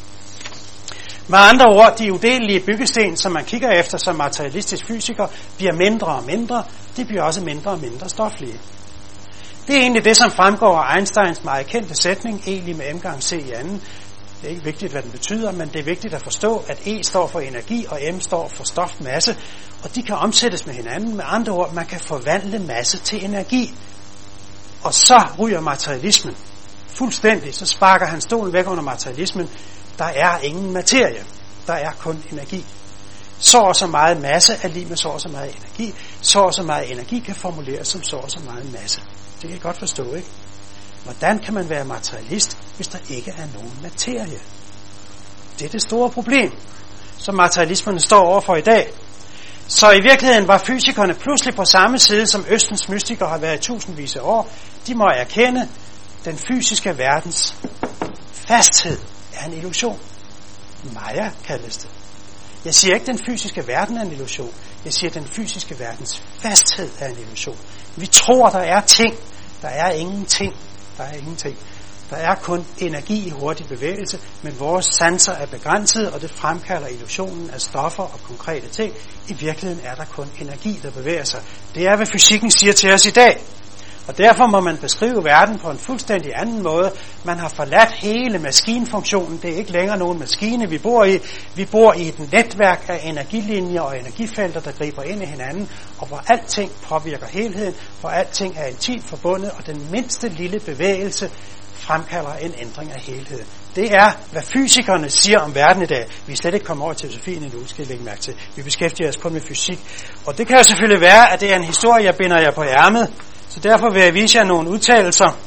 Med andre ord, de udelelige byggesten, som man kigger efter som materialistisk fysiker, bliver mindre og mindre. De bliver også mindre og mindre stoflige. Det er egentlig det, som fremgår af Einsteins meget kendte sætning, E lige med m gange c i anden. Det er ikke vigtigt, hvad den betyder, men det er vigtigt at forstå, at E står for energi, og M står for stofmasse, og de kan omsættes med hinanden. Med andre ord, man kan forvandle masse til energi. Og så ryger materialismen fuldstændig, så sparker han stolen væk under materialismen. Der er ingen materie, der er kun energi. Så og så meget masse er lige med så og så meget energi. Så og så meget energi kan formuleres som så og så meget masse. Det kan I godt forstå, ikke? Hvordan kan man være materialist, hvis der ikke er nogen materie? Det er det store problem, som materialismerne står overfor i dag. Så i virkeligheden var fysikerne pludselig på samme side, som Østens mystikere har været i tusindvis af år. De må erkende, den fysiske verdens fasthed er en illusion. Maya kaldes det. Jeg siger ikke, den fysiske verden er en illusion. Jeg siger, den fysiske verdens fasthed er en illusion. Vi tror, der er ting. Der er ingenting. Der er ingenting. Der er kun energi i hurtig bevægelse, men vores sanser er begrænset, og det fremkalder illusionen af stoffer og konkrete ting. I virkeligheden er der kun energi, der bevæger sig. Det er, hvad fysikken siger til os i dag. Og derfor må man beskrive verden på en fuldstændig anden måde. Man har forladt hele maskinfunktionen. Det er ikke længere nogen maskine, vi bor i. Vi bor i et netværk af energilinjer og energifelter, der griber ind i hinanden, og hvor alting påvirker helheden, hvor alting er intimt forbundet, og den mindste lille bevægelse fremkalder en ændring af helheden. Det er, hvad fysikerne siger om verden i dag. Vi er slet ikke kommet over til filosofien endnu, skal I lægge mærke til. Vi beskæftiger os kun med fysik. Og det kan jo selvfølgelig være, at det er en historie, jeg binder jer på ærmet. Så derfor vil jeg vise jer nogle udtalelser,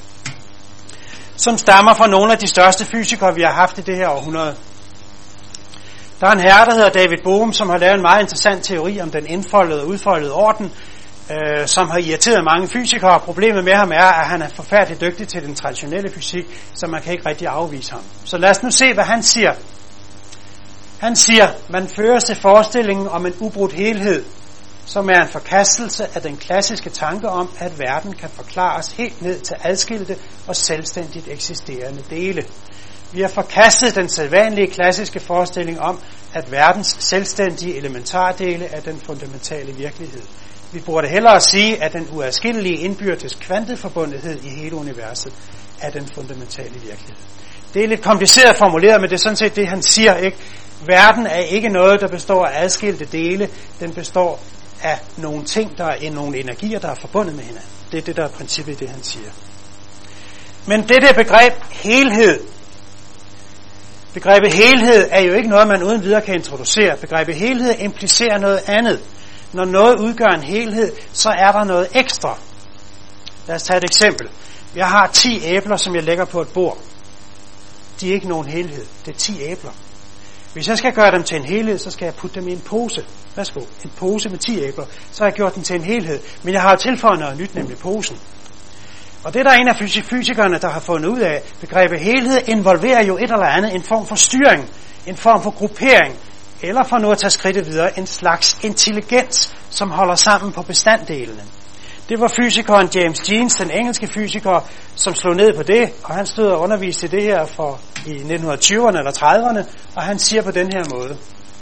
som stammer fra nogle af de største fysikere, vi har haft i det her århundrede. Der er en herre, der hedder David Bohm, som har lavet en meget interessant teori om den indfoldede og udfoldede orden, øh, som har irriteret mange fysikere. Problemet med ham er, at han er forfærdeligt dygtig til den traditionelle fysik, så man kan ikke rigtig afvise ham. Så lad os nu se, hvad han siger. Han siger, man fører til forestillingen om en ubrudt helhed, som er en forkastelse af den klassiske tanke om, at verden kan forklares helt ned til adskilte og selvstændigt eksisterende dele. Vi har forkastet den sædvanlige klassiske forestilling om, at verdens selvstændige elementardele er den fundamentale virkelighed. Vi burde hellere sige, at den uadskillelige indbyrdes kvanteforbundethed i hele universet er den fundamentale virkelighed. Det er lidt kompliceret formuleret, men det er sådan set det, han siger, ikke? Verden er ikke noget, der består af adskilte dele. Den består af nogle ting, der er nogle energier, der er forbundet med hinanden. Det er det, der er princippet i det, han siger. Men det der begreb helhed, begrebet helhed er jo ikke noget, man uden videre kan introducere. Begrebet helhed implicerer noget andet. Når noget udgør en helhed, så er der noget ekstra. Lad os tage et eksempel. Jeg har ti æbler, som jeg lægger på et bord. De er ikke nogen helhed. Det er ti æbler. Hvis jeg skal gøre dem til en helhed, så skal jeg putte dem i en pose. Værsgo, en pose med ti æbler. Så har jeg gjort den til en helhed. Men jeg har jo tilføjet noget nyt, nemlig posen. Og det der er en af fysikerne, der har fundet ud af, begrebet helhed involverer jo et eller andet, en form for styring, en form for gruppering, eller for nu at tage skridtet videre, en slags intelligens, som holder sammen på bestanddelene. Det var fysikeren James Jeans, den engelske fysiker, som slog ned på det, og han stod og underviste det her for i nitten tyverne eller trediverne, og han siger på den her måde.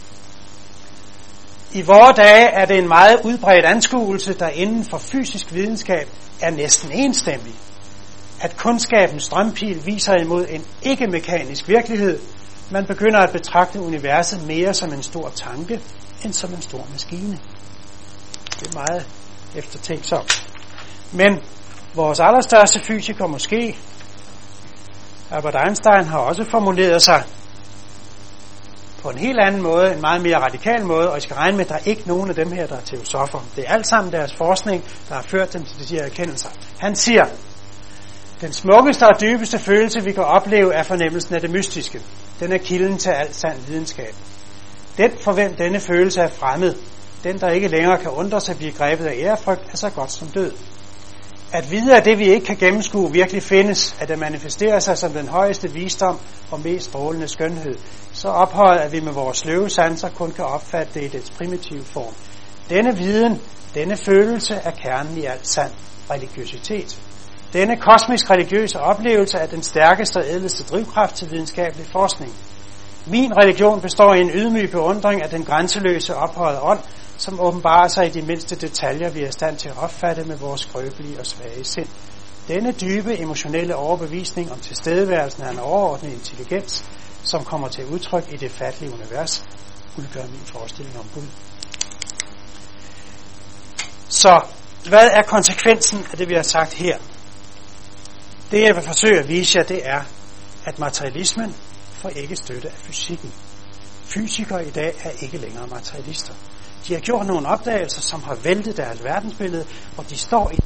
I vore dage er det en meget udbredt anskuelse, der inden for fysisk videnskab er næsten enstemmig, at kundskabens strømpil viser imod en ikke-mekanisk virkelighed. Man begynder at betragte universet mere som en stor tanke, end som en stor maskine. Det er meget eftertænksomt. Men vores allerstørste fysiker måske, Albert Einstein, har også formuleret sig på en helt anden måde, en meget mere radikal måde, og I skal regne med, at der er ikke nogen af dem her, der er teosoffer. Det er alt sammen deres forskning, der har ført dem til de her erkendelser. Han siger, den smukkeste og dybeste følelse, vi kan opleve, er fornemmelsen af det mystiske. Den er kilden til al sand videnskab. Den for hvem denne følelse er fremmed, den der ikke længere kan undre sig at blive grebet af ærefrygt, er så godt som død. At vide, at det vi ikke kan gennemskue virkelig findes, at det manifesterer sig som den højeste visdom og mest strålende skønhed, så ophøjet, at vi med vores sløve sanser kun kan opfatte det i dets primitive form. Denne viden, denne følelse er kernen i al sand religiøsitet. Denne kosmisk religiøse oplevelse er den stærkeste og ædleste drivkraft til videnskabelig forskning. Min religion består i en ydmyg beundring af den grænseløse ophøjede ånd, som åbenbarer sig i de mindste detaljer, vi er i stand til at opfatte med vores skrøbelige og svage sind. Denne dybe emotionelle overbevisning om tilstedeværelsen af en overordnet intelligens som kommer til udtryk i det fattelige univers, udgør min forestilling om Gud. Så hvad er konsekvensen af det, vi har sagt her? Det, jeg vil forsøge at vise jer, det er, at materialismen får ikke støtte af fysikken. Fysikere i dag er ikke længere materialister. De har gjort nogle opdagelser, som har væltet deres verdensbillede, og de står i